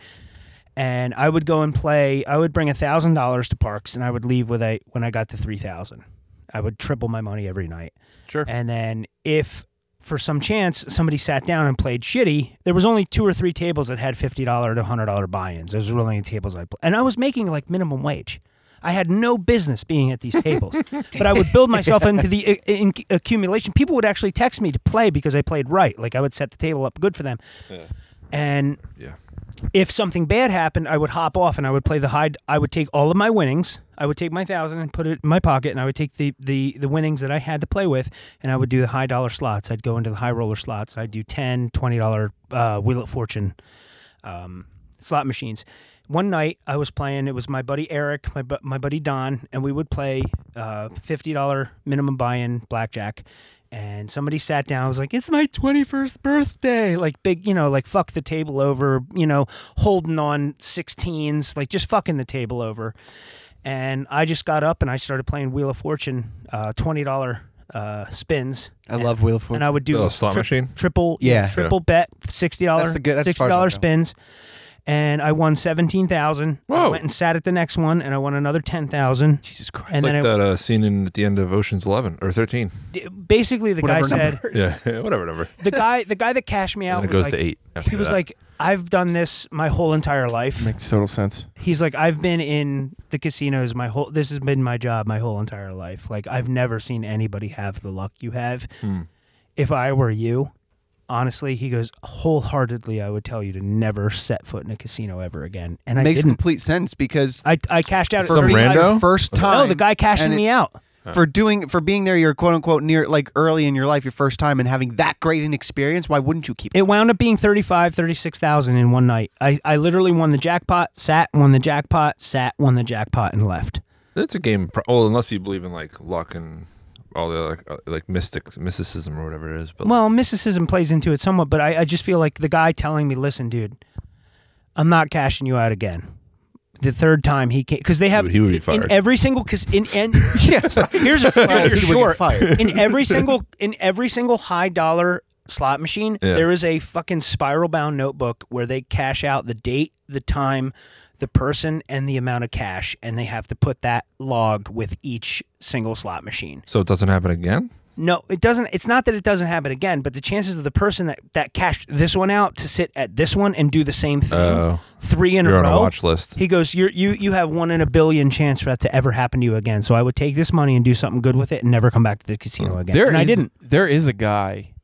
And I would go and play. I would bring a thousand dollars to Parks, and I would leave with a when I got to three thousand. I would triple my money every night. Sure. And then if for some chance somebody sat down and played shitty, there was only two or three tables that had fifty dollars to one hundred dollars buy-ins. Those were really the tables I played. And I was making like minimum wage. I had no business being at these tables, but I would build myself into the uh, in- accumulation. People would actually text me to play because I played right. Like I would set the table up good for them. Yeah. And Yeah. if something bad happened, I would hop off and I would play the high. I would take all of my winnings. I would take my thousand and put it in my pocket, and I would take the, the, the winnings that I had to play with, and I would do the high dollar slots. I'd go into the high roller slots. I'd do ten, twenty dollar uh, Wheel of Fortune um, slot machines. One night I was playing. It was my buddy Eric, my bu- my buddy Don, and we would play uh, fifty dollar minimum buy-in blackjack. And somebody sat down. I was like, "It's my twenty-first birthday!" Like big, you know, like fuck the table over. You know, holding on sixteens, like just fucking the table over. And I just got up and I started playing Wheel of Fortune, uh, twenty dollar uh, spins. I love Wheel of Fortune. And I would do Oh, slot tri- machine? triple, Yeah. triple bet, sixty dollars, That's the good- that's as sixty far as I'll dollars go. spins. And I won seventeen thousand. I Whoa. went and sat at the next one, and I won another ten thousand. Jesus Christ. And It's then like I, that uh, scene in at the end of Ocean's Eleven or thirteen. d- basically the guy Whatever said, Yeah, whatever number. the guy, the guy that cashed me out And it was goes like, to eight. After he was that. like, I've done this my whole entire life. Makes total sense. He's like, I've been in the casinos my whole. This has been my job my whole entire life. Like, I've never seen anybody have the luck you have. Hmm. If I were you, honestly, he goes, wholeheartedly, I would tell you to never set foot in a casino ever again. And I Makes didn't. complete sense because I I cashed out Some at for me, rando? my first time. No, the guy cashing and it- me out. for doing for being there, you're quote unquote near like early in your life, your first time, and having that great an experience. Why wouldn't you keep it? It wound up being thirty-five, thirty-six thousand in one night. I, I literally won the jackpot, sat, won the jackpot, sat, won the jackpot, and left. It's a game. pro- Well, unless you believe in like luck and all the like, uh, like mystic mysticism or whatever it is. But Well, mysticism plays into it somewhat, but I, I just feel like the guy telling me, listen, dude, I'm not cashing you out again. The third time he came, because they have He would be fired. in every single, because in and yeah, here's a, here's your He would get short. fired. In every single in every single high dollar slot machine, Yeah. there is a fucking spiral bound notebook where they cash out the date, the time, the person, and the amount of cash, and they have to put that log with each single slot machine. so it doesn't happen again. No, it doesn't. It's not that it doesn't happen again, but the chances of the person that, that cashed this one out to sit at this one and do the same thing Oh. three in You're a on row. a watch list. He goes, You're, you you have one in a billion chance for that to ever happen to you again. So I would take this money and do something good with it and never come back to the casino again. There and I is- didn't. There is a guy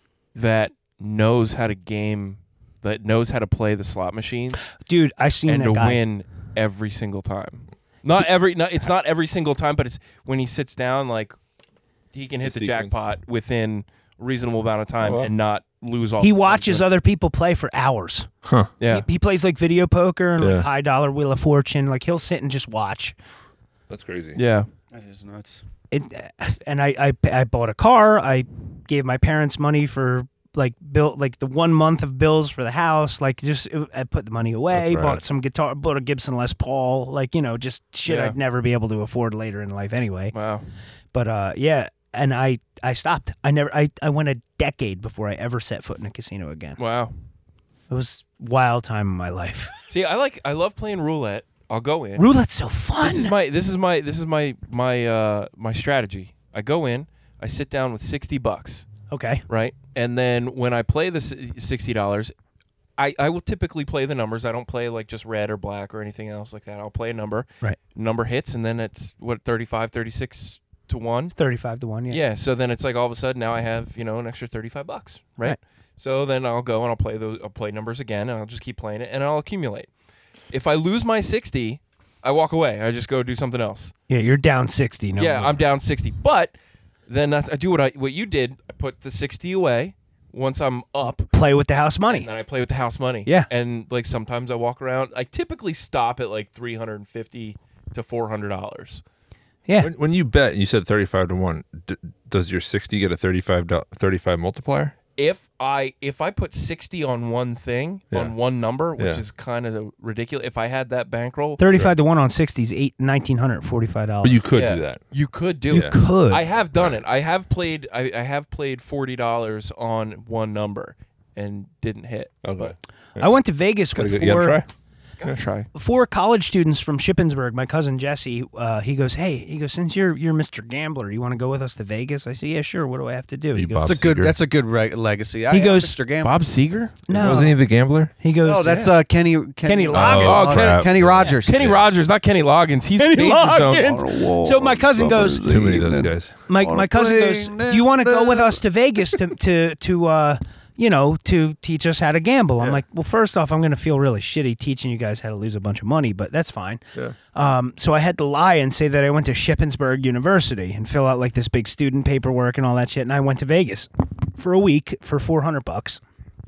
that knows how to game, that knows how to play the slot machines, Dude, I seen and that to guy. win every single time. Not every, not, it's not every single time, but it's when he sits down, like he can hit The the, sequence. jackpot within a reasonable amount of time Oh, wow. and not lose all. He the watches money. other people play for hours. Huh. Yeah, He, he plays like video poker and Yeah. like high dollar Wheel of Fortune. Like he'll sit and just watch. That's crazy. yeah. That is nuts. It, and I, I I bought a car. I gave my parents money for like bill like the one month of bills for the house. Like just it, I put the money away. That's rad. Bought some guitar. Bought a Gibson Les Paul. Like you know just shit Yeah. I'd never be able to afford later in life anyway. Wow. But uh yeah, and I I stopped. I never I I went a decade before I ever set foot in a casino again. Wow. It was a wild time in my life. See, I like, I love playing roulette. I'll go in. Roulette's so fun. This is my, this is my, this is my, my, uh, my strategy. I go in, I sit down with sixty bucks. Okay. Right? And then when I play the sixty dollars, I, I will typically play the numbers. I don't play like just red or black or anything else like that. I'll play a number. Right. Number hits, and then it's what, thirty-five, thirty-six to one? thirty-five to one, yeah. Yeah. So then it's like all of a sudden now I have, you know, an extra thirty-five bucks. Right. Right. So then I'll go and I'll play those, I'll play numbers again, and I'll just keep playing it, and I'll accumulate. If I lose my sixty, I walk away. I just go do something else. Yeah, you're down sixty. No yeah, more. I'm down sixty. But then I I do what I what you did. I put the sixty away once I'm up. Play with the house money. And then I play with the house money. Yeah. And like sometimes I walk around. I typically stop at like three hundred fifty to four hundred dollars. Yeah. When, when you bet, you said thirty-five to one. D- does your sixty get a thirty-five, do- thirty-five multiplier? If I if I put sixty on one thing, Yeah. on one number, which Yeah. is kind of ridiculous. If I had that bankroll, Thirty-five to one on sixties, eight nineteen hundred forty-five dollars. But you could Yeah. do that. You could do You it. could. I have done it. I have played. I, I have played forty dollars on one number and didn't hit. Okay. But I went to Vegas Gotta with go- you gotta four try. gotta try. four college students from Shippensburg. My cousin Jesse, uh, he goes, "Hey, he goes, since you're you're Mister Gambler, you want to go with us to Vegas?" I said, "Yeah, sure. What do I have to do?" He You goes, Bob That's a good. Seger. That's a good re- legacy. I He am goes- Mister Gambler. Bob Seger? "No." Wasn't he the gambler? He goes, No, that's uh, Kenny. Kenny, Kenny uh, Loggins. Oh, crap. Kenny Rogers. Kenny Rogers, not Kenny Loggins. He's Kenny the danger zone. Loggins. So my cousin goes, Too many of those guys. my On a my cousin goes, plane "Do you want to go and- with us to Vegas to to to uh you know to teach us how to gamble?" I'm Yeah. like, "Well, first off, I'm going to feel really shitty teaching you guys how to lose a bunch of money, but that's fine." Yeah. Um, so I had to lie and say that I went to Shippensburg University and fill out like this big student paperwork and all that shit. And I went to Vegas for a week for four hundred bucks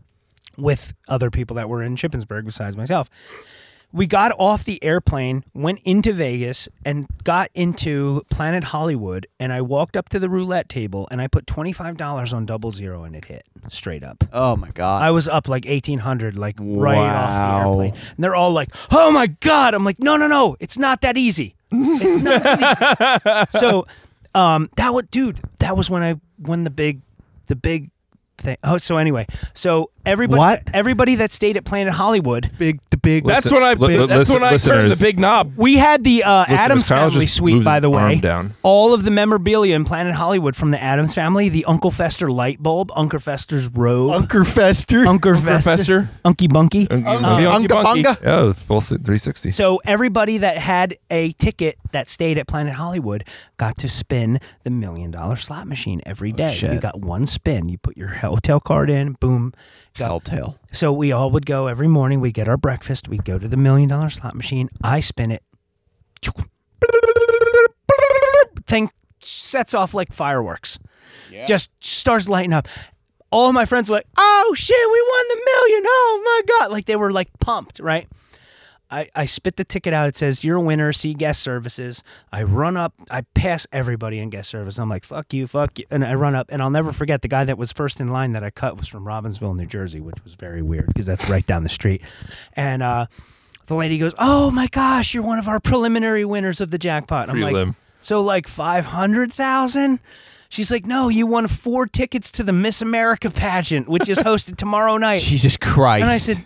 with other people that were in Shippensburg besides myself. We got off the airplane, went into Vegas, and got into Planet Hollywood. And I walked up to the roulette table and I put twenty-five dollars on double zero and it hit straight up. Oh my god. I was up like eighteen hundred, like right off the Wow. airplane. And they're all like, "Oh my God." I'm like, no, no, no. It's not that easy. It's not that easy. So um, that was, dude, that was when I won the big, the big thing. Oh, so anyway. So everybody, What? everybody that stayed at Planet Hollywood, big. The big. That's Listen- when I. li- li- that's listen- when I turned the listeners. big knob. we had the uh, Listen, Addams Kyle Family just suite, moved by his the way. arm down. All of the memorabilia in Planet Hollywood from the Addams Family, the Uncle Fester light bulb, Uncle Fester's robe, Uncle Fester. Uncle Fester, Fester. Unky Bunky. Unky Um, Bunky. Unga Bunky. Bunga. Yeah, it was full si- three sixty. So everybody that had a ticket that stayed at Planet Hollywood got to spin the million dollar slot machine every day. shit. You got one spin. You put your hotel card in, boom. Got, Telltale. so we all would go every morning. We'd get our breakfast. We'd go to the million dollar slot machine. I spin it. Thing sets off like fireworks. Yeah. Just starts lighting up. All my friends are like, oh shit, we won the million. Oh my God. Like they were like pumped, right? I, I spit the ticket out. It says, you're a winner, see guest services. I run up, I pass everybody in guest service. I'm like, fuck you, fuck you. And I run up, and I'll never forget the guy that was first in line that I cut was from Robbinsville, New Jersey, which was very weird because that's right down the street. And uh, the lady goes, oh my gosh, you're one of our preliminary winners of the jackpot. I'm like, Prelim. so like five hundred thousand? She's like, no, you won four tickets to the Miss America pageant, which is hosted tomorrow night. Jesus Christ. And I said,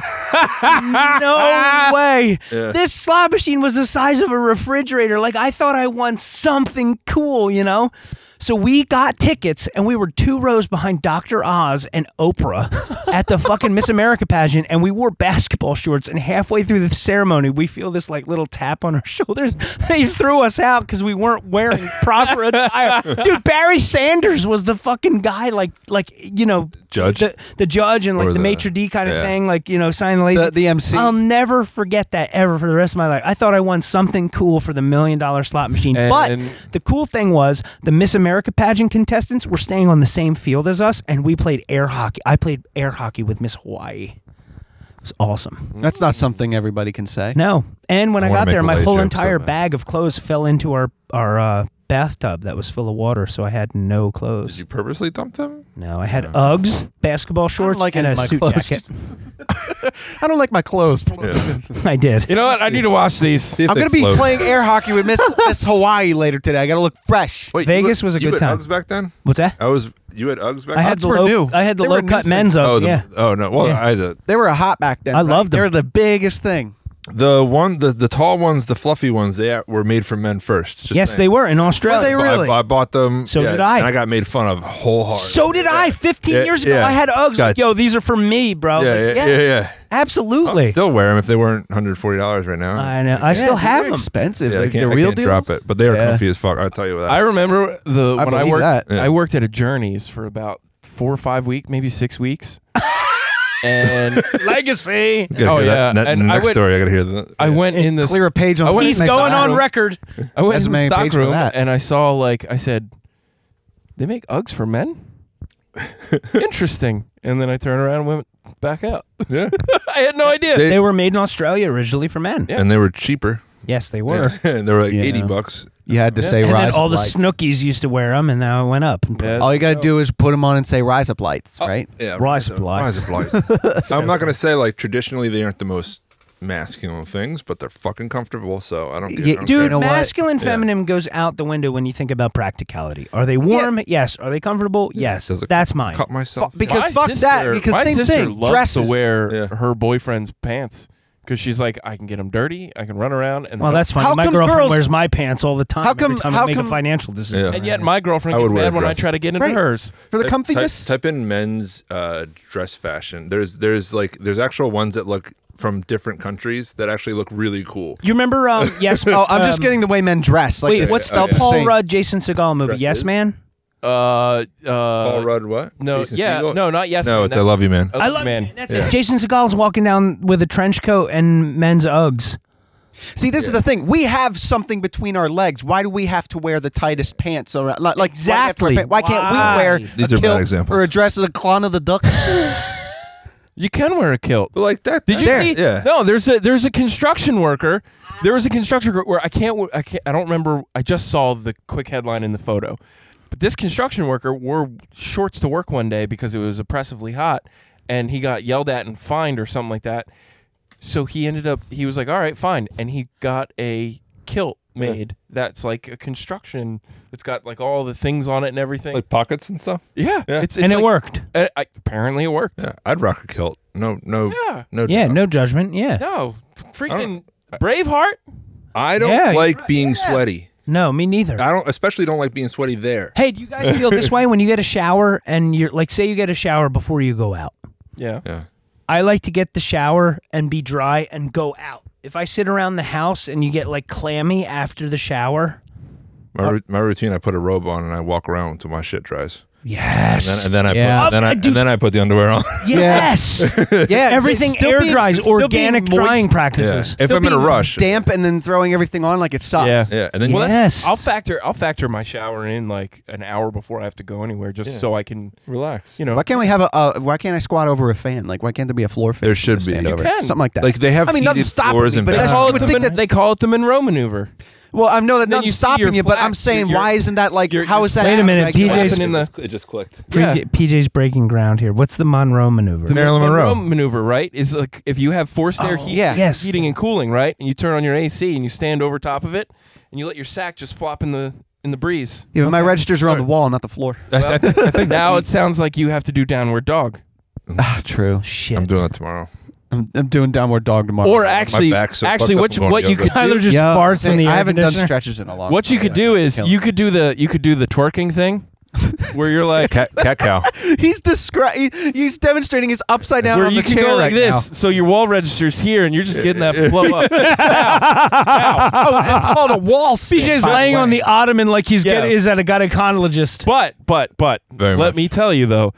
no way. Yeah. This slot machine was the size of a refrigerator. Like, I thought I won something cool, you know? So we got tickets, and we were two rows behind Doctor Oz and Oprah at the fucking Miss America pageant, and we wore basketball shorts, and halfway through the ceremony, we feel this, like, little tap on our shoulders. They threw us out because we weren't wearing proper attire. Dude, Barry Sanders was the fucking guy, like, like you know... Judge? The, the judge and, like, Or the, the- maitre d' kind of yeah. thing, like, you know, signing the lady. The- the M C. I'll never forget that ever for the rest of my life. I thought I won something cool for the million dollar slot machine. And- but the cool thing was the Miss America pageant contestants were staying on the same field as us, and we played air hockey. I played air hockey with Miss Hawaii. It was awesome. That's not something everybody can say. No. And when I I, wanna got make there, a my lay whole joke entire so bad. bag of clothes fell into our, our uh, bathtub that was full of water, so I had no clothes. Did you purposely dump them? No, I had Uggs, basketball shorts, like and any a of my suit clothes. jacket. I don't like my clothes. I did. You know what? I need to watch these. See if I'm they going to be float. playing air hockey with Miss Miss Hawaii later today. I got to look fresh. Wait, Vegas you, was a you good had time. Uggs back then? What's that? I was. You had Uggs back I then? had the were low, new. I had the They were low new cut thing. men's Uggs. Oh, the, yeah. oh no. Well, Yeah. I had the They were a hot back then. I right? loved them. They were the biggest thing. the one the, the tall ones, the fluffy ones. They were made for men first. Just Yes, saying. they were in Australia. Were they I- really? I, bought them. So yeah, did I. And I got made fun of wholeheartedly. So did I. Fifteen Yeah, years ago, yeah. I had Uggs. God. Like, yo, these are for me, bro. Yeah, Like, yeah, yeah, yeah. absolutely. I'd still wear them if they weren't one hundred forty dollars right now. I know. I Yeah, still they're have them. expensive. yeah, I Like, can't, the I real can't deals. drop it, but they are Yeah. comfy as fuck. I'll tell you that. I remember the I when I believe worked. that. Yeah. I worked at a Journeys for about four or five weeks, maybe six weeks. And Legacy. I gotta Oh, hear yeah. that, that And I next went- story. I gotta hear that. I went in this. Clear a page on I went He's in the going stock on room. record. I went That's in the the main stock page for room that. and I saw like I said, they make Uggs for men. Interesting. And then I turned around and went back out. Yeah, I had no idea. They- They were made in Australia originally for men. Yeah. and they were cheaper. Yes, they were. Yeah. And they were like Yeah. eighty bucks. You had to say And then rise all up the lights. Snookies used to wear them, and now it went up. Yeah. All you got to do is put them on and say rise up lights, right? Yeah, Rise up up lights. Rise up lights. I'm not gonna say like traditionally they aren't the most masculine things, but they're fucking comfortable. So I don't. Get, Yeah, I don't Dude, You know what? masculine, Yeah. feminine goes out the window when you think about practicality. Are they warm? Yes. Are they comfortable? Yes. Does it That's mine. cut myself. Because My fuck sister- that. Because my same sister thing. loves Dresses. to wear Yeah. her boyfriend's pants because she's like, I can get them dirty, I can run around, and Well, that's funny. How My come girlfriend girls- wears my pants all the time. How come- Every time how I make come- a financial decision. Yeah. and yet my girlfriend I gets would wear mad when I dress. try to get into Right. hers. For the Type- comfiness. Type, type in men's uh, dress fashion. There's there's like there's actual ones that look from different countries that actually look really cool. You remember? Um, yes. Oh, I'm just um, getting the way men dress. Like Wait, it's what's spelled the the Paul same. Rudd, Jason Segel movie? Dresses? Yes, Man. Uh, uh, Paul Rudd, what? No, Jason yeah, Segel? no, not yes. No, Man. it's I Love You, Man. I love man. man. That's Yeah. it. Jason Segel's walking down with a trench coat and men's Uggs. See, this is the thing. We have something between our legs. Why do we have to wear the tightest pants around? Like, like, Exactly. Why, can't we Why? wear These a are bad kilt examples. or a dress of the Clon of the Duck? You can wear a kilt. But like that. Did you that- see? Yeah. No, there's a there's a construction worker. There was a construction worker where I can't I can't I don't remember. I just saw the quick headline in the photo, but this construction worker wore shorts to work one day because it was oppressively hot, and he got yelled at and fined or something like that. So he ended up. He was like, "All right, fine," and he got a kilt made that's like a construction. It's got like all the things on it and everything. Like pockets and stuff. yeah, Yeah. It's, it's And it like- worked. uh, I, apparently, it worked. Yeah, I'd rock a kilt. No, no, Yeah. no. Yeah, doubt. no judgment. Yeah. No, freaking Braveheart. I don't Yeah, like being sweaty. No, me neither. I don't, especially don't like being sweaty there. Hey, do you guys feel this way when you get a shower and you're like, say you get a shower before you go out? Yeah. Yeah. I like to get the shower and be dry and go out. If I sit around the house and you get like clammy after the shower, My ru- my routine. I put a robe on and I walk around until my shit dries. Yes. And then, and then I Yeah. put, then I, Uh, and dude. then I put the underwear on. Yes. Yeah, Everything it's still air being- dries. it's still Organic being moist. drying Yeah. practices. If Still I'm in a being rush. damp and then throwing everything on like it sucks. Yeah. Yeah, and then Well, that's- Yes. I'll factor I'll factor my shower in like an hour before I have to go anywhere, just Yeah. so I can relax. you know. Why can't we have a? Uh, why can't I squat over a fan? Like, why can't there be a floor fan? There should to be. stand You over? can. Something like that. Like they have I mean, nothing's heated stopping floors me, and but They that's- bedrooms. call you it would the think Mon- that- they call it the Monroe maneuver. well, I know that then you nothing's see stopping your you, but I'm flaps, saying, you're- why isn't that like? you're- how you're is that? Wait a minute, actually P J's happening? in the It just clicked. Yeah. P J's breaking ground here. What's the Monroe maneuver? The Marilyn Monroe. maneuver, right? Is like if you have forced air heat, yeah. Yes. heating and cooling, right? And you turn on your A C and you stand over top of it and you let your sack just flop in the in the breeze. Yeah, but my registers are on the wall, not the floor. I, th- I think, I think Now it sounds like you have to do downward dog. Ah, true. Shit. I'm doing that tomorrow. I'm, I'm doing downward dog tomorrow. Or actually, back's so actually, fucked what up you, from what going you yoga. could Tyler do, just Yeah, farts in the I air haven't done conditioner. stretches in a long. what you time. could do is Killing you could do the you could do the twerking thing, where you're like Cat, cat cow. He's descri- he- He's demonstrating his upside down where on you the can chair go like right this, now. so your wall register's here, and you're just getting that flow up. Oh, it's called a wall sit. P J's by laying way. on the ottoman like he's Yeah. get, is at a gynecologist. But but but Very let much. me tell you though,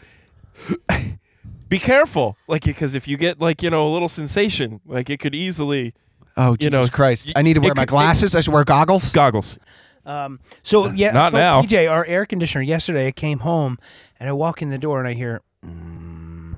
be careful, like because if you get like you know a little sensation, like it could easily Oh, you Jesus know, Christ! y- I need to it wear my could- it- glasses. I should wear goggles. goggles. Um, so yeah, Not I told now. P J, our air conditioner yesterday, I came home and I walk in the door and I hear, mm,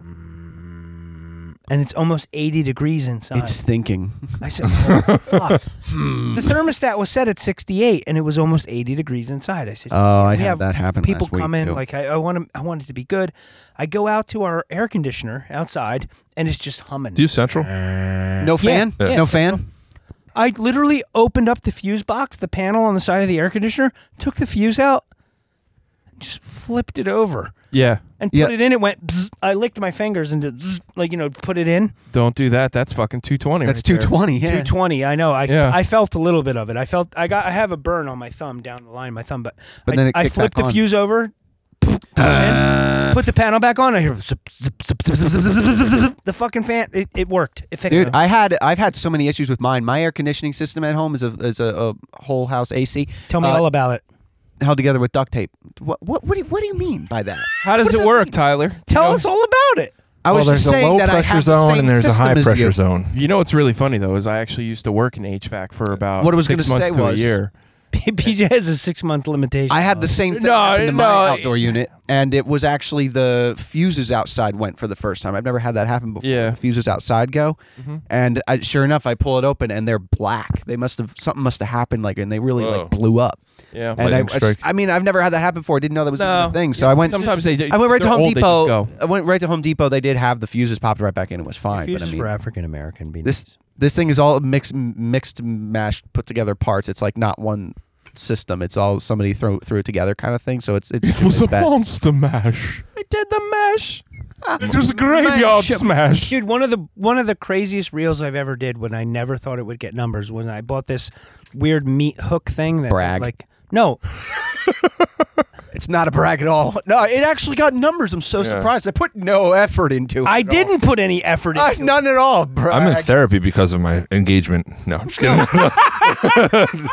and it's almost eighty degrees inside. It's thinking. I said, oh, fuck. The thermostat was set at sixty-eight and it was almost eighty degrees inside. I said, Oh, I we had that happen People last week, come in too. like I, I want 'em- I want it to be good. I go out to our air conditioner outside and it's just humming. Do you central? No fan. Yeah. No fan. I literally opened up the fuse box, the panel on the side of the air conditioner, took the fuse out, just flipped it over, Yeah, and Yeah. put it in. It went. Bzz. I licked my fingers and did bzz, like you know, put it in. don't do that. That's fucking two twenty. That's right two there. twenty. Yeah. two twenty. I know. I Yeah. I felt a little bit of it. I felt I got I have a burn on my thumb down the line of my thumb, but, But I, then it I kicked flipped back the on. fuse over. Put, it in, put the panel back on. I hear zip, zip, zip, zip, zip, zip, zip, zip, zip, zip. The fucking fan. It, it worked. It fixed Dude, it. I had I've had so many issues with mine. My air conditioning system at home is a is a, a whole house A C. Tell me uh, all about it. held together with duct tape. What what what do you, what do you mean by that? How does What it that work, mean? Tyler? Tell You know- us all about it. I was well, just there's a saying low that I pressure have the zone same and there's a system high as pressure you. zone. You know what's really funny though is I actually used to work in H V A C for about What I was six gonna months say to was- a year. P J has a six month limitation. I had the same thing No, happen to no, my outdoor unit, and it was actually the fuses outside went for the first time. I've never had that happen before. Yeah. The fuses outside go, and I, sure enough, I pull it open and they're black. They must have something must have happened, like, and they really Whoa. like blew up. Yeah. And I, Lightning strike. I mean, I've never had that happen before. I didn't know that was No. even a thing. So Yeah, I went. sometimes they do- I went right to they're Home old, they just Depot. go. I went right to Home Depot. They did have the fuses popped right back in. It was fine. But I Fuses mean, for African American. Be this nice. this thing is all mixed, mixed, mashed, put together parts. It's like not one system. It's all somebody threw threw it together kind of thing. So it's it's, It was it's a best. monster mash. I did the mash. It was a graveyard smash. Dude, one of the one of the craziest reels I've ever did when I never thought it would get numbers when I bought this weird meat hook thing that Brag. like no. It's not a brag at all. No, it actually got numbers. I'm so surprised. I put no effort into it. I at all. didn't put any effort Uh, into it. none at all. Brag. I'm in therapy because of my engagement. No, I'm just kidding.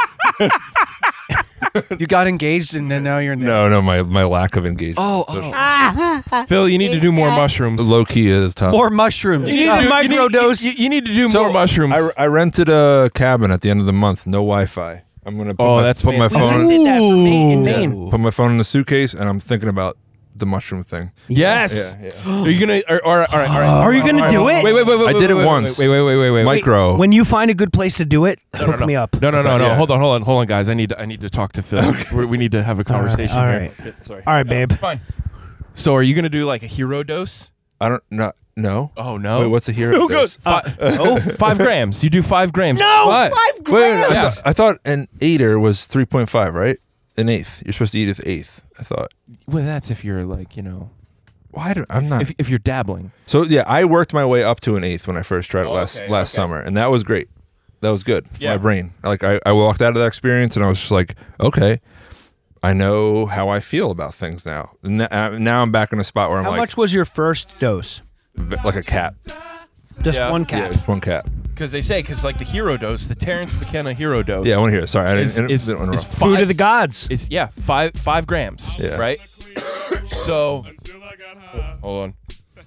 You got engaged and then now you're in. no, no, my, my lack of engagement. Oh, oh. Phil, you need to do more mushrooms. Low key is tough. More mushrooms. You need Uh, to You need- microdose. You, you need to do So, more mushrooms. I, I rented a cabin at the end of the month. No Wi-Fi. I'm gonna put Oh, my, that's put my fantastic. I just phone did that for me in yeah, Maine. put my phone in the suitcase, and I'm thinking about the mushroom thing. yes. Yeah, yeah. Are you gonna? Are, all right, all right, all right. Are you gonna All right, do it? Wait, wait, wait, wait. I wait, did it wait, wait, once. Wait, wait, wait, wait, wait. Micro. When you find a good place to do it, hook me up. No, no, no, no. Yeah. Hold on, hold on, hold on, guys. I need to, I need to talk to Phil. we we need to have a conversation all here. right. Shit, Sorry. All right, babe. It's fine. So, are you gonna do like a hero dose? I don't not no. Oh no. Wait, what's a hero? Phil dose? goes, uh, oh, five grams. You do five grams. no, What? five Wait, wait, I, grams. thought, I thought an eighter was three point five, right? An eighth. You're supposed to eat an eighth. I thought. Well, that's if you're like, you know, Why do I'm not? if if you're dabbling. So yeah, I worked my way up to an eighth when I first tried it Oh, last okay, last okay. summer, and that was great. That was good for Yeah. my brain. Like I, I walked out of that experience, and I was just like, okay, I know how I feel about things now. N- uh, Now I'm back in a spot where I'm How like, much was your first dose? v- like a cat. Just Yeah. one Yeah, cap. just one cat. Because they say, because like the hero dose, the Terrence McKenna hero dose. Yeah, I want to hear it. Sorry, I is, didn't. is, didn't is interrupt. five, Food of the gods. It's yeah, five five grams. Yeah. Right. So, hold on.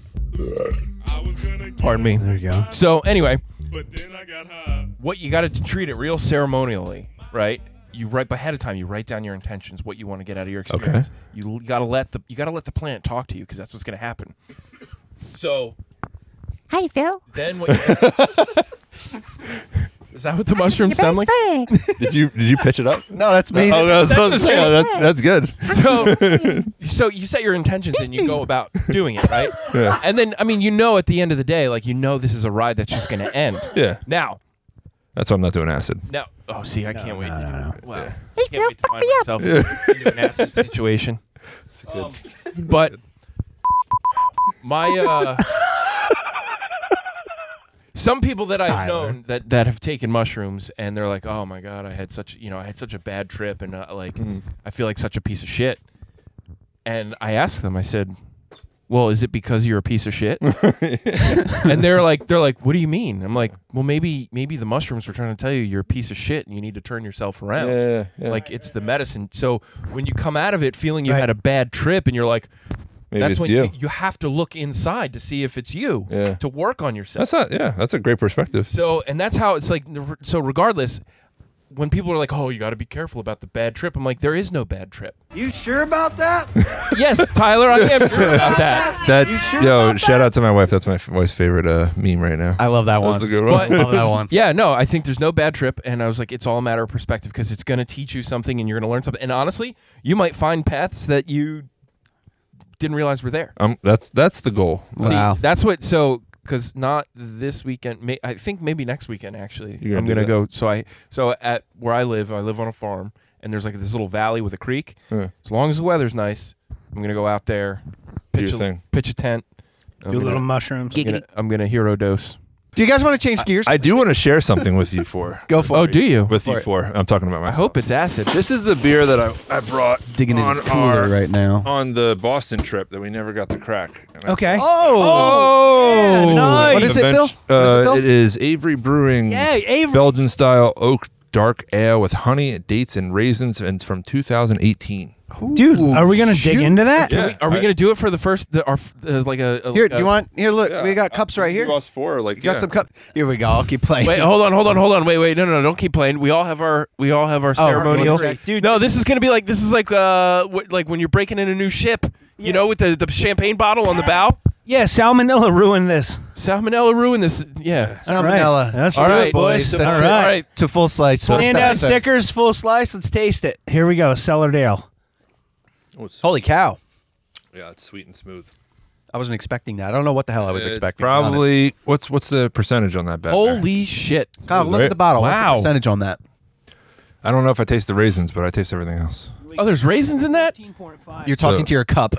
Pardon me. There you go. So anyway, what you got to treat it real ceremonially, right? You write ahead of time. You write down your intentions, what you want to get out of your experience. Okay. You got to let the you got to let the plant talk to you because that's what's going to happen. So, hi Phil. Then what? You, is that what the mushrooms sound like? Did you did you pitch it up? No, that's me. Oh, no, that's, that's, yeah, that's, that's good. So, so you set your intentions and you go about doing it, right? Yeah. And then, I mean, you know, at the end of the day, like you know, this is a ride that's just going to end. Yeah. Now. That's why I'm not doing acid. Now, oh, see, I No, can't wait no, to do no, no. it. Wow. Yeah. I can't wait to find myself in an acid situation. Um, but my uh, some people that I've Tyler. known that, that have taken mushrooms and they're like, oh my god, I had such you know I had such a bad trip and uh, like Mm. I feel like such a piece of shit. And I asked them, I said, well, is it because you're a piece of shit? And they're like, they're like, what do you mean? I'm like, well, maybe, maybe the mushrooms were trying to tell you you're a piece of shit and you need to turn yourself around. Yeah, yeah, yeah. Like it's the medicine. So when you come out of it feeling you Right. had a bad trip and you're like, Maybe that's it's when you. you. you have to look inside to see if it's you Yeah. to work on yourself. That's not. Yeah, that's a great perspective. So, and that's how it's like. So regardless, when people are like, "Oh, you got to be careful about the bad trip," I'm like, "There is no bad trip." You sure about that? Yes, Tyler, I am sure about that. That's sure yo. about Shout out to my wife. That's my f- wife's favorite uh, meme right now. I love that one. That's a good one. But- love that one. Yeah, no, I think there's no bad trip, and I was like, it's all a matter of perspective because it's going to teach you something, and you're going to learn something. And honestly, you might find paths that you didn't realize were there. Um, that's that's the goal. Wow. See, that's what. So, because not this weekend, may, I think maybe next weekend. Actually, You're gonna I'm do gonna that? go. So I, so at where I live, I live on a farm, and there's like this little valley with a creek. Yeah. As long as the weather's nice, I'm gonna go out there, Do pitch your a, thing. pitch a tent. I'm Do gonna, little mushrooms. I'm gonna, I'm gonna hero dose. Do you guys want to change gears? I do want to share something with you for. Go for Oh, it. do you? With For you it. for. I'm talking about I myself. hope it's acid. This is the beer that I, I brought Digging in on his cooler our- right now. on the Boston trip that we never got to crack. And I- Okay. Oh, yeah, nice. What is it, Event- Phil? What is it, Uh, Phil? it is Avery Brewing. Yeah, Avery. Belgian style oak dark ale with honey, dates, and raisins, and it's from two thousand eighteen. Dude, are we gonna dig shoot. into that? Yeah. We- are we I- gonna do it for the first? The, our f- uh, like a, a Here, like do a- you want? Here, look. Yeah, we got I- cups right here. You us four, like You got yeah. some cups. Here we go. I'll keep playing. Wait, hold on, hold on, hold on. Wait, wait. No, no, no. Don't keep playing. We all have our. We all have our ceremonial. great. Dude, no, this is gonna be like this is like uh wh- like when you're breaking in a new ship. You know, with the, the champagne bottle on the bow. Yeah, salmonella ruined this. Salmonella ruined this. Yeah. Salmonella. All right. Let's All do right, it, boys. That's All it. right. All right. To full slice. Full Hand out slice. stickers, full slice. Let's taste it. Here we go. Cellar Dale. Oh, it's- Holy cow! yeah, it's sweet and smooth. I wasn't expecting that. I don't know what the hell I was It's expecting. to be honest. Probably. What's what's the percentage on that bet? there? Holy shit. Kyle, look Right? at the bottle. What's Wow. the percentage on that? I don't know if I taste the raisins, but I taste everything else. Oh, there's raisins in that. You're talking So- to your cup.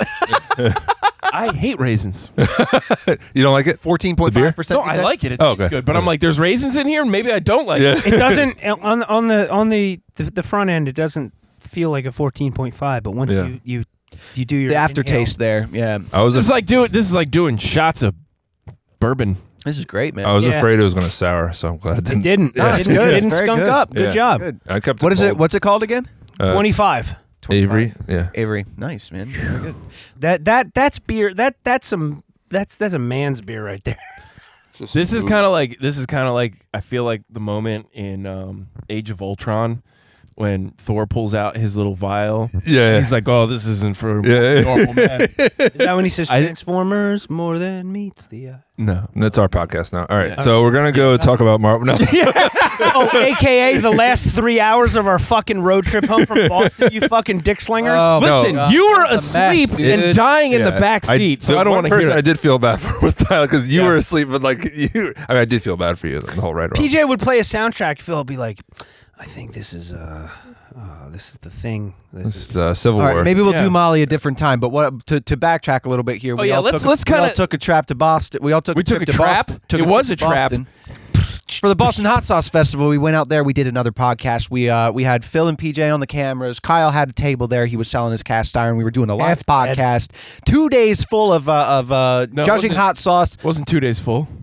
I hate raisins. You don't like it? Fourteen point five percent. No, I like it. It Oh, tastes okay. good. But I'm like, there's raisins in here, and maybe I don't like Yeah. it. It doesn't on on the on the, the the front end. It doesn't feel like a fourteen point five. But once Yeah. you you you do your The aftertaste there. Yeah. I was. This is af- like doing. This is like doing shots of bourbon. This is great, man. I was Yeah. afraid it was going to sour, so I'm glad it It didn't. didn't. No, it it's didn't, good. didn't Very skunk good. up. Good Yeah. job. Good. I kept. What is it? cold. What's it called again? Uh, Twenty-five. Avery. Yeah. Avery. Nice, man. Very good. That that that's beer. That that's some. That's that's a man's beer right there. This is kind of like this is kind of like I feel like the moment in um, Age of Ultron when Thor pulls out his little vial. Yeah. He's like, "Oh, this isn't for Yeah. normal men." Is that when he says I- Transformers more than meets the eye? No. That's our podcast now. All right, so we're gonna go talk about Marvel. No. Oh, A K A the last three hours of our fucking road trip home from Boston. You fucking dick slingers. Oh, Listen, no. you were That's a mess, asleep dude. and dying in the Yeah. back seat, so the I don't one want to hear person I it. did feel bad for was Tyler because you Yeah. were asleep, but like you, I mean, I did feel bad for you the whole ride. P J would play a soundtrack. Phil would be like, "I think this is uh, uh this is the thing." This This is is uh, Civil All right, War. maybe we'll Yeah. do Molly a different time. But what to, to backtrack a little bit here? Oh, we yeah, all let's- took, let's we all kinda- took a trap to Boston. We all took We a took trip a to trap? Boston. Took It trip was to a trap. Boston. For the Boston Hot Sauce Festival, we went out there. We did another podcast. We uh, we had Phil and P J on the cameras. Kyle had a table there. He was selling his cast iron. We were doing a live F- Ed. podcast. Two days full of uh, of uh, No, it judging wasn't- hot sauce. Wasn't two days full.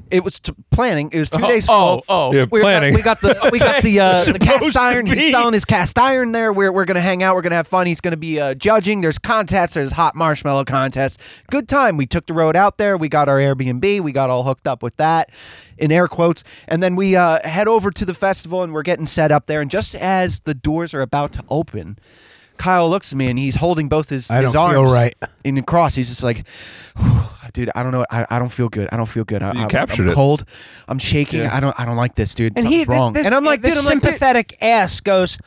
It was t- planning. It was two Oh, days oh, full. oh. Yeah, we planning. Got, we got the we got the uh, the cast Supposed to iron. He's be. selling his cast iron there. We're we're gonna hang out. We're gonna have fun. He's gonna be uh, judging. There's contests. There's hot marshmallow contests. Good time. We took the road out there. We got our Airbnb. We got all hooked up with that, in air quotes. And then we uh, head over to the festival and we're getting set up there. And just as the doors are about to open, Kyle looks at me and he's holding both his, I his don't arms feel right. in the cross. He's just like, dude, I don't know. I, I don't feel good. I don't feel good. I, You I, captured I'm it. cold. I'm shaking. Yeah. I don't. I don't like this, dude. And Something's he, this, wrong. this, and I'm like, this dude, I'm like, dude. sympathetic ass goes,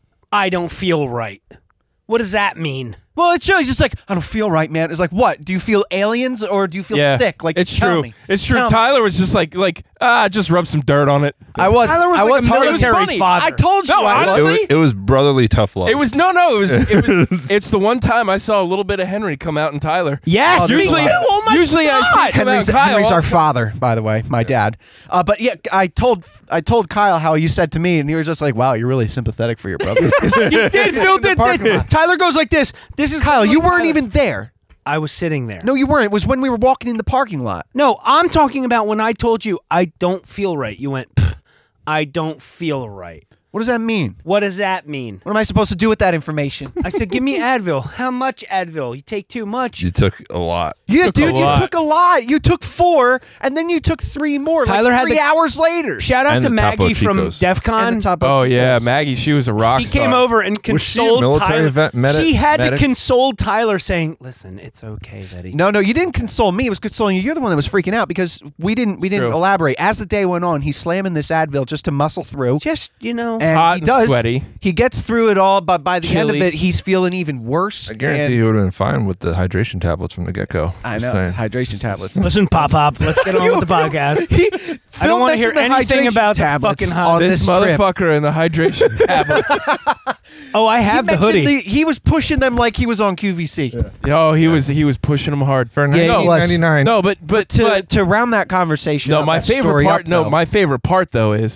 I don't feel right. What does that mean? Well, it's just, just like, I don't feel right, man. It's like, what? Do you feel aliens or do you feel Yeah, sick? Like, it's tell true. me. It's true. Tell me. Tyler was just like, like, ah, just rub some dirt on it. I was. Tyler was I like was a hard. military It was funny. father. I told you. No, I was. It honestly, was, it was brotherly tough love. It was no, no. It was. It was. It's the one time I saw a little bit of Henry come out in Tyler. Yes, Oh, me usually, too. Oh my usually I see God. it come out Henry's, in Kyle. Henry's our father, by the way, my dad. Uh, but yeah, I told I told Kyle how you said to me, and he was just like, "Wow, you're really sympathetic for your brother." You did, Phil did. parking did. lot. Tyler goes like this. This is Kyle, you weren't Tyler. even there. I was sitting there. No, you weren't. It was when we were walking in the parking lot. No, I'm talking about when I told you I don't feel right. You went, "Pfft, I don't feel right. What does that mean? What does that mean? What am I supposed to do with that information? I said, give me Advil. How much Advil? You take too much. You took a lot. Yeah, Took a dude, you lot. took a lot. You took four, and then you took three more. Tyler like had three the- hours later. Shout out And to the Topo Maggie from Chicos. DEF CON. And the Topo Oh yeah, Chicos. Maggie. She was a rock She star. came over and Was she a consoled military Tyler. vet- medic- she had medic? to console Tyler, saying, "Listen, it's okay that he." No, no, you didn't console me. It was consoling you. You're the one that was freaking out because we didn't we didn't True. elaborate. As the day went on, he's slamming this Advil just to muscle through. Just you know, And Hot he and does. sweaty. He gets through it all, but by the end Chilly. of it, he's feeling even worse. I guarantee And- you would have been fine with the hydration tablets from the get go. I know hydration tablets. listen, Pop Pop, let's get on with the podcast. I Phil don't want to hear mentioned the anything hydration about the tablets fucking on hot. This this trip. motherfucker and the hydration tablets. Oh, I have he the hoodie. mentioned the- he was pushing them like he was on Q V C. Oh, he was he was pushing them hard. For Yeah, he was. nineteen ninety-nine. No, but but To but to round that conversation. no, up, my that favorite story part. up, no, though, my favorite part though is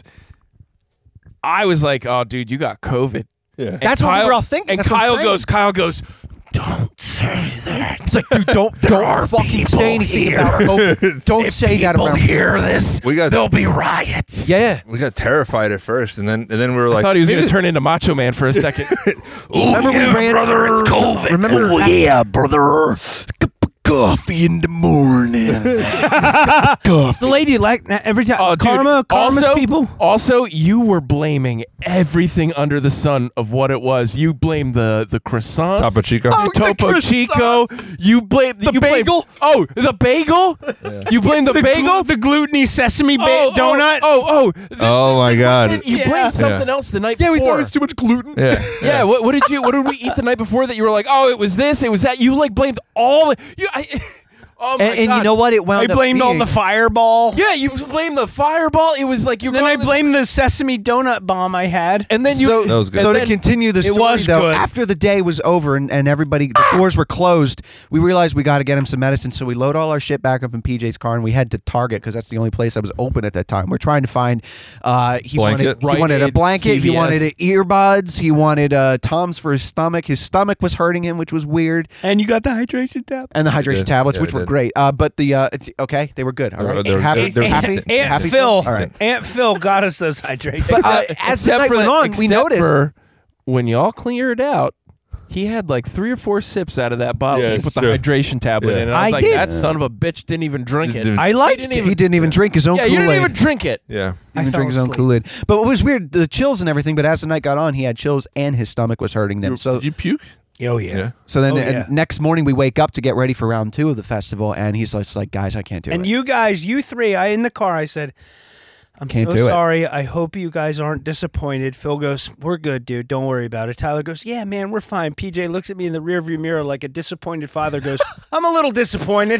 I was like, oh, dude, you got COVID. Yeah. And That's what we were all thinking. And That's what I'm Kyle saying. goes, Kyle goes, don't say that. It's like, dude, don't don't fucking say anything about COVID. Don't say that around. hear this, We got there'll be riots. Yeah. we got terrified at first, and then and then we were like, I thought he was going maybe- to turn into Macho Man for a second. Remember we ran. brother, it's COVID. Remember? Oh, yeah, brother. Coffee in the morning. The lady like every time. Oh, dude. Karma, karma's also, people. Also, you were blaming everything under the sun of what it was. You blamed the the croissants, Topo Chico. the Oh, the Topo Chico. You blamed the you blamed- bagel? oh, the bagel. You blamed the, The, bagel. glu- the gluteny sesame ba- oh, donut. Oh, oh, oh. The- Oh my god. and you Yeah. blamed something Yeah. else the night Yeah, we before. thought it was too much gluten. Yeah. Yeah, what, what did you? What did we eat the night before that you were like, oh, it was this, it was that? You like blamed all. The, you, I, oh my And, and you God. know what? It wound I up blamed all being- the fireball. Yeah, you blamed the fireball. It was like you. Then I blamed the sesame donut bomb I had. And then you. So, That was good. so and to then- continue the It story, was though, good. after the day was over and, and everybody, the doors were closed, we realized we got to get him some medicine. So we load all our shit back up in P J's car and we head to Target because that's the only place that was open at that time. We're trying to find. Uh, he Blanket. wanted he wanted a Rite Aid, blanket. C V He S. wanted earbuds. He wanted uh, Tums for his stomach. His stomach was hurting him, which was weird. And you got the hydration tab. And the hydration did. tablets, Yeah, which we were did. great. Uh, but the uh, it's, okay, they were good. All They were- right, they were- happy, they were happy, decent. Aunt happy. Phil. All right. Aunt Phil got us those hydration. But, uh, Except- as the except night for went the- on, we except noticed. for when y'all cleared out, he had like three or four sips out of that bottle Yeah, and it's put the true. hydration tablet Yeah. in. And I was I like, did. that son of a bitch didn't even drink it. Didn't- I liked didn't it. even- He didn't even drink his own Yeah, Kool-Aid. you didn't even drink it. Yeah. He didn't I drink his fell own asleep. Kool-Aid. But it was weird, the chills and everything, but as the night got on, he had chills and his stomach was hurting them. So Did you puke? Oh yeah. Yeah. so then Oh, uh, yeah. next morning we wake up to get ready for round two of the festival, and he's just like, guys, I can't do And it. you guys, you three, I in the car, I said, I'm Can't so do it. sorry. I hope you guys aren't disappointed. Phil goes, we're good, dude. Don't worry about it. Tyler goes, yeah, man, we're fine. P J looks at me in the rearview mirror like a disappointed father goes, I'm a little disappointed.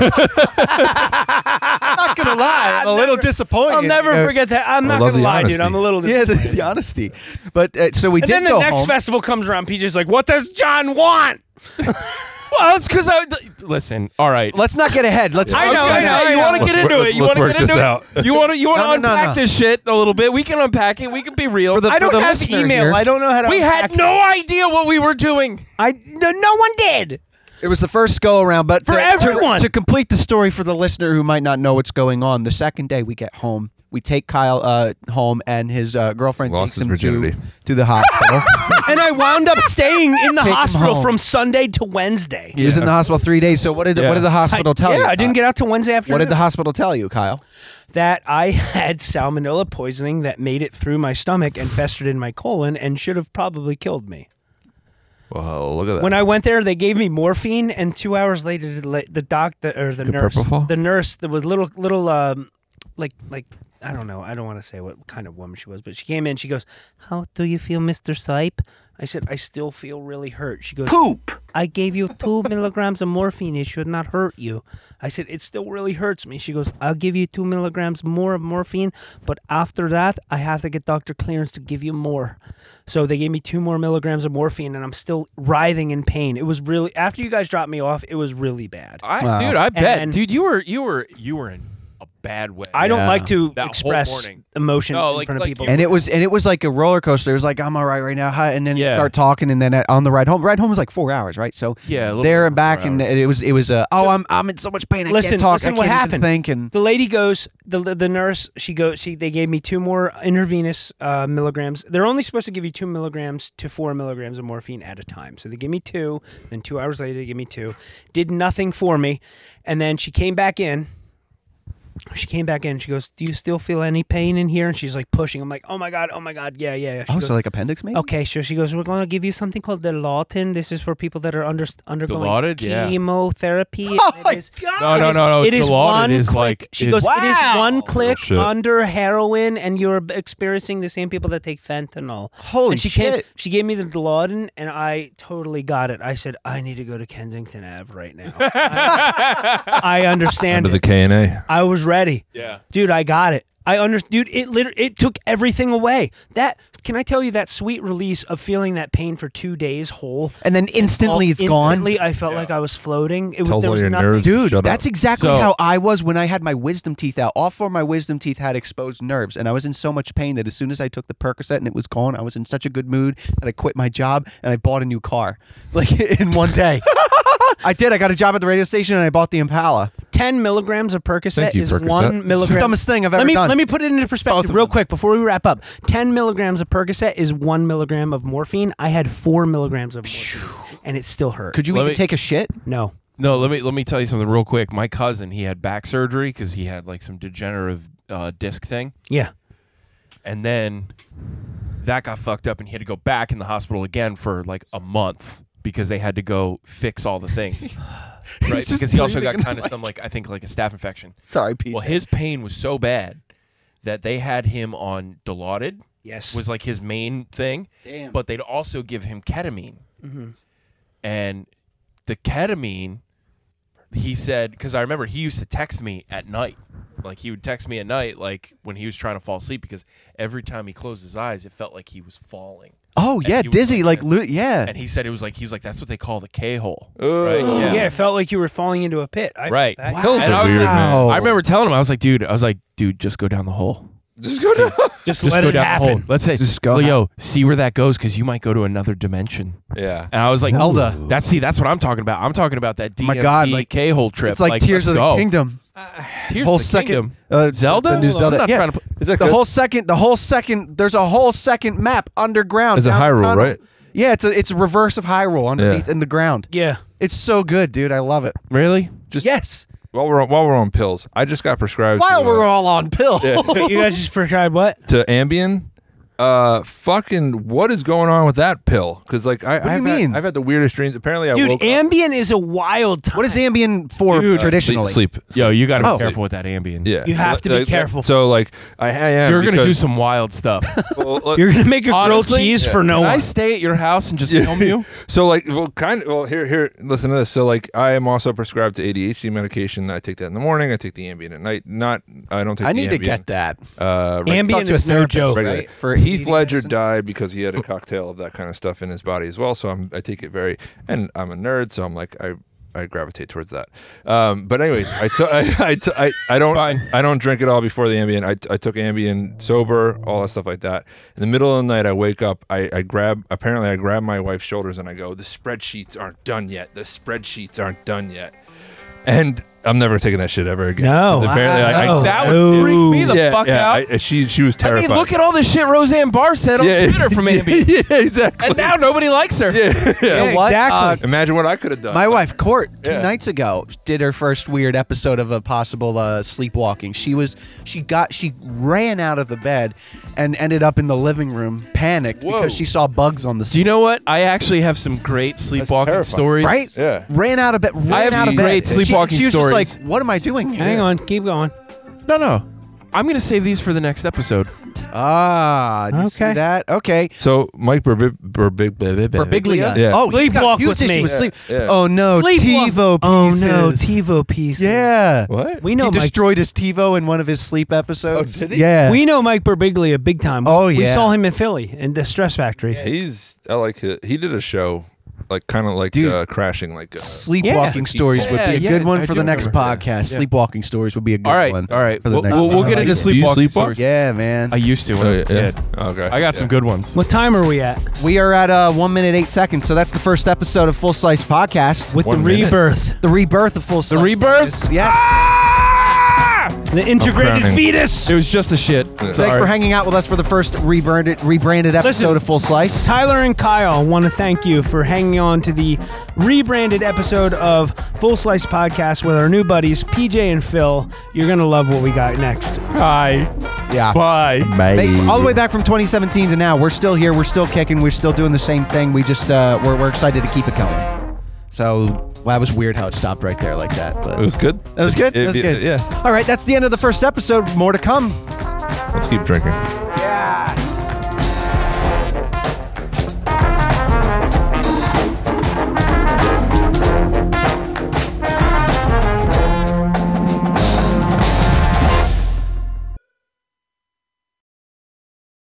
I'm not going to lie. I'm a little disappointed. I'll never He goes, forget that. I'm I not love going to the lie, dude. honesty. I'm a little Yeah, disappointed. the, the honesty. But uh, so we And did then the go next home. festival comes around. P J's like, what does John want? Well, it's because I. Listen, all right. Let's not get ahead. Let's. I know, Okay, I know, hey, I you know. want to get Let's into work- it? You let's want to work get into this it? You want to you want to No, no, no, unpack no. this shit a little bit? We can unpack it. We can be real. For the- I don't the have listener email. here. I don't know how to we had unpack no idea what we were doing. I no, no one did. It was the first go around, but For to, everyone! To, to complete the story for the listener who might not know what's going on, the second day we get home, we take Kyle uh, home, and his uh, girlfriend Lost takes him his virginity. to, to the hospital. And I wound up staying in the Take him hospital home. from Sunday to Wednesday. He was in the hospital three days. So what did the, Yeah. what did the hospital I, tell yeah, you? I didn't get out till Wednesday afternoon. What did the hospital tell you, Kyle? That I had salmonella poisoning that made it through my stomach and festered in my colon and should have probably killed me. Well, look at that. When I went there, they gave me morphine, and two hours later, the, the doctor or the Good nurse, propofol? the nurse, there was little, little, um, like, like I don't know, I don't want to say what kind of woman she was, but she came in. She goes, "How do you feel, Mister Sipe?" I said, "I still feel really hurt." She goes, Poop. "I gave you two milligrams of morphine. It should not hurt you." I said, "It still really hurts me." She goes, "I'll give you two milligrams more of morphine, but after that, I have to get doctor clearance to give you more." So they gave me two more milligrams of morphine, and I'm still writhing in pain. It was really, after you guys dropped me off, it was really bad. I, Wow. Dude, I bet, And- dude, you were you were you were in a bad way. I don't Yeah. like to That whole express morning. emotion No, in like- front of like people. you- And it was and it was like a roller coaster. It was like, I'm all right right now, hi, and then you Yeah. start talking, and then at, on the ride home, ride home was like four hours, right? So Yeah, a little there bit and back, over and four it was it was uh, oh, I'm I'm in so much pain. I Listen, can't talk. listen I what can't even happened. think. And The lady goes, the the nurse, she goes, she they gave me two more intravenous uh, milligrams. They're only supposed to give you two milligrams to four milligrams of morphine at a time. So they gave me two, then two hours later they gave me two. Did nothing for me, and then she came back in. She came back in. She goes, "Do you still feel any pain in here?" And she's like pushing. I'm like, "Oh my god, oh my god, yeah, yeah." yeah. She oh, goes, so like appendix maybe? Okay, so she goes, "We're going to give you something called Dilaudid. This is for people that are under, undergoing Dilaudid? Yeah. chemotherapy." Oh And my it is- God. No, no, it is- no, no. It is Dilaudid one is click. like- She is- goes, "It is Wow. one click shit. under heroin, and you're experiencing the same people that take fentanyl." Holy and she shit. Came, she gave me the Dilaudid, and I totally got it. I said, "I need to go to Kensington Ave right now." I, I understand Under the it. K and A. I was ready. Yeah. Dude, I got it. I understand. Dude, it literally it took everything away. That can I tell you that sweet release of feeling that pain for two days whole, And then instantly all- it's gone. Instantly, I felt like I was floating. It was Tells there all was your nothing. nerves. Dude, Shut that's up. exactly So- how I was when I had my wisdom teeth out. All four of my wisdom teeth had exposed nerves, and I was in so much pain that as soon as I took the Percocet and it was gone, I was in such a good mood that I quit my job and I bought a new car, like in one day. I did. I got a job at the radio station and I bought the Impala. Ten milligrams of Percocet Thank you, is Percocet. one It's the milligram. dumbest thing I've let ever me, done. Let me put it into Both perspective of real them. quick before we wrap up. Ten milligrams of Percocet is one milligram of morphine. I had four milligrams of morphine, and it still hurt. Could you Let even me- take a shit? No. No, let me let me tell you something real quick. My cousin, he had back surgery because he had like some degenerative uh, disc thing, Yeah. and then that got fucked up, and he had to go back in the hospital again for like a month because they had to go fix all the things, right? just Because he also got breathing kind of some like I think like a staph infection. Sorry, Pete. Well, his pain was so bad that they had him on Dilaudid. Yes. Was like his main thing. Damn. But they'd also give him ketamine. Mm-hmm. And the ketamine, he said, because I remember he used to text me at night. Like he would text me at night, like when he was trying to fall asleep, because every time he closed his eyes, it felt like he was falling. oh And yeah, he was dizzy, like this. lo- yeah. And he said it was like he was like that's what they call the K hole, right? Yeah. it felt like you were falling into a pit. I Right. That. Wow. And I was weird, like, man. I remember telling him, I was like, dude, I was like, dude, just go down the hole. Just go down. Just, Just let go it down happen. the hole. Let's say, Just go. "Oh, yo, see where that goes, because you might go to another dimension." Yeah. And I was like, Zelda. That's see, that's what I'm talking about. I'm talking about that D M my T God, like- K-hole trip. It's like, Tears let's of the go. Kingdom. Tears whole of the second Kingdom. uh, Zelda? the new I'm Zelda. not yeah, trying to put- Is that the good? whole second, the whole second. There's a whole second map underground. Is it down the Hyrule, tunnel. right? Yeah, it's a it's a reverse of Hyrule underneath Yeah. in the ground. Yeah. It's so good, dude. I love it. Really? Just Yes. while we're on, while we're on pills, I just got prescribed While to, uh, we're all on pill. You guys just prescribed what? to Ambien. Uh, fucking, what is going on with that pill? Because like, I, do you I've mean? Had, I've had the weirdest dreams. Apparently, I Dude, woke up, Ambien is a wild time. What is Ambien for Dude, traditionally? sleep. sleep. Yo, you got to be Oh. careful with that Ambien. Yeah, You have to be careful. So like, I, I am. You're gonna do because- some wild stuff. well, let- You're gonna make a grilled Honestly, cheese yeah. for no Can I one. stay at your house and just film you? So like, well, kind of. Well, here, here. Listen to this. So like, I am also prescribed to A D H D medication. I take that in the morning. I take the Ambien at night. Not, I don't take. I the need to Ambien. get that. Uh, right- Ambien Talk to a is no therapist, joke. regularly. right? For Heath eating Ledger medicine? died because he had a cocktail of that kind of stuff in his body as well. So I'm, I take it very, and I'm a nerd, so I'm like, I I gravitate towards that. Um, but anyways, I took I I, t- I I don't Fine. I don't drink at all before the Ambien. I, I took Ambien sober, all that stuff like that. In the middle of the night, I wake up. I, I grab apparently I grab my wife's shoulders and I go, the spreadsheets aren't done yet. The spreadsheets aren't done yet. And I'm never taking that shit ever again. No, 'Cause apparently I- I, I, no. That would freak me the yeah, fuck yeah, out. I, she she was I terrified. mean, look at all the shit Roseanne Barr said on Yeah. Twitter from Ambien. yeah, exactly. And now nobody likes her. yeah, You know what? exactly. Uh, Imagine what I could have done. My wife, Court, two Yeah. nights ago, did her first weird episode of a possible uh, sleepwalking. She was, she got, she ran out of the bed and ended up in the living room, panicked Whoa. because she saw bugs on the. Do you know what? I actually have some great sleepwalking terrifying. stories. Right? Yeah. Ran out of bed. Ran I have out some of bed. great She- sleepwalking she, was stories. just like, "What am I doing here?" Hang on, keep going. No, no. I'm going to save these for the next episode. Ah, do you see Okay. that? Okay. So Mike Burbig, Burbig, Berbiglia. Yeah. Oh, he's got Sleepwalk a huge with issue me. with sleep. Yeah, yeah. Oh no, Sleepwalk- TiVo Oh pieces. no, TiVo pieces. Yeah. What? We know He Mike. destroyed his TiVo in one of his sleep episodes. Oh, did he? Yeah. We know Mike Birbiglia big time. Oh, We yeah. saw him in Philly in the Stress Factory. He's I like it. He did a show like kind of like Dude. uh, crashing like uh, Sleepwalking Yeah. stories would be a Yeah, good yeah, one I for do the next remember. podcast. Yeah. Sleepwalking stories would be a good All right, one. all right. For the We'll, next we'll, we'll podcast. get into Do you sleepwalking sleepwalk? stories. Yeah, man. I used to when Oh, I was a yeah, kid. yeah. Okay. I got some Yeah. good ones. What time are we at? We are at uh, one minute eight seconds, so that's the first episode of Full Slice Podcast. With One the minute. rebirth. The rebirth of Full Slice. rebirth? Yeah. The integrated crowning. fetus. It was just a shit. Thanks Sorry. for hanging out with us for the first rebranded rebranded episode Listen. of Full Slice. Tyler and Kyle want to thank you for hanging on to the rebranded episode of Full Slice Podcast with our new buddies, P J and Phil. You're going to love what we got next. Hi. Yeah. Bye. Make- all the way back from twenty seventeen to now, we're still here. We're still kicking. We're still doing the same thing. We just uh, we're we're excited to keep it going. So well, that was weird how it stopped right there like that. But It was good. that was good. It- That was it- good. Yeah. All right, that's the end of the first episode. More to come. Let's keep drinking.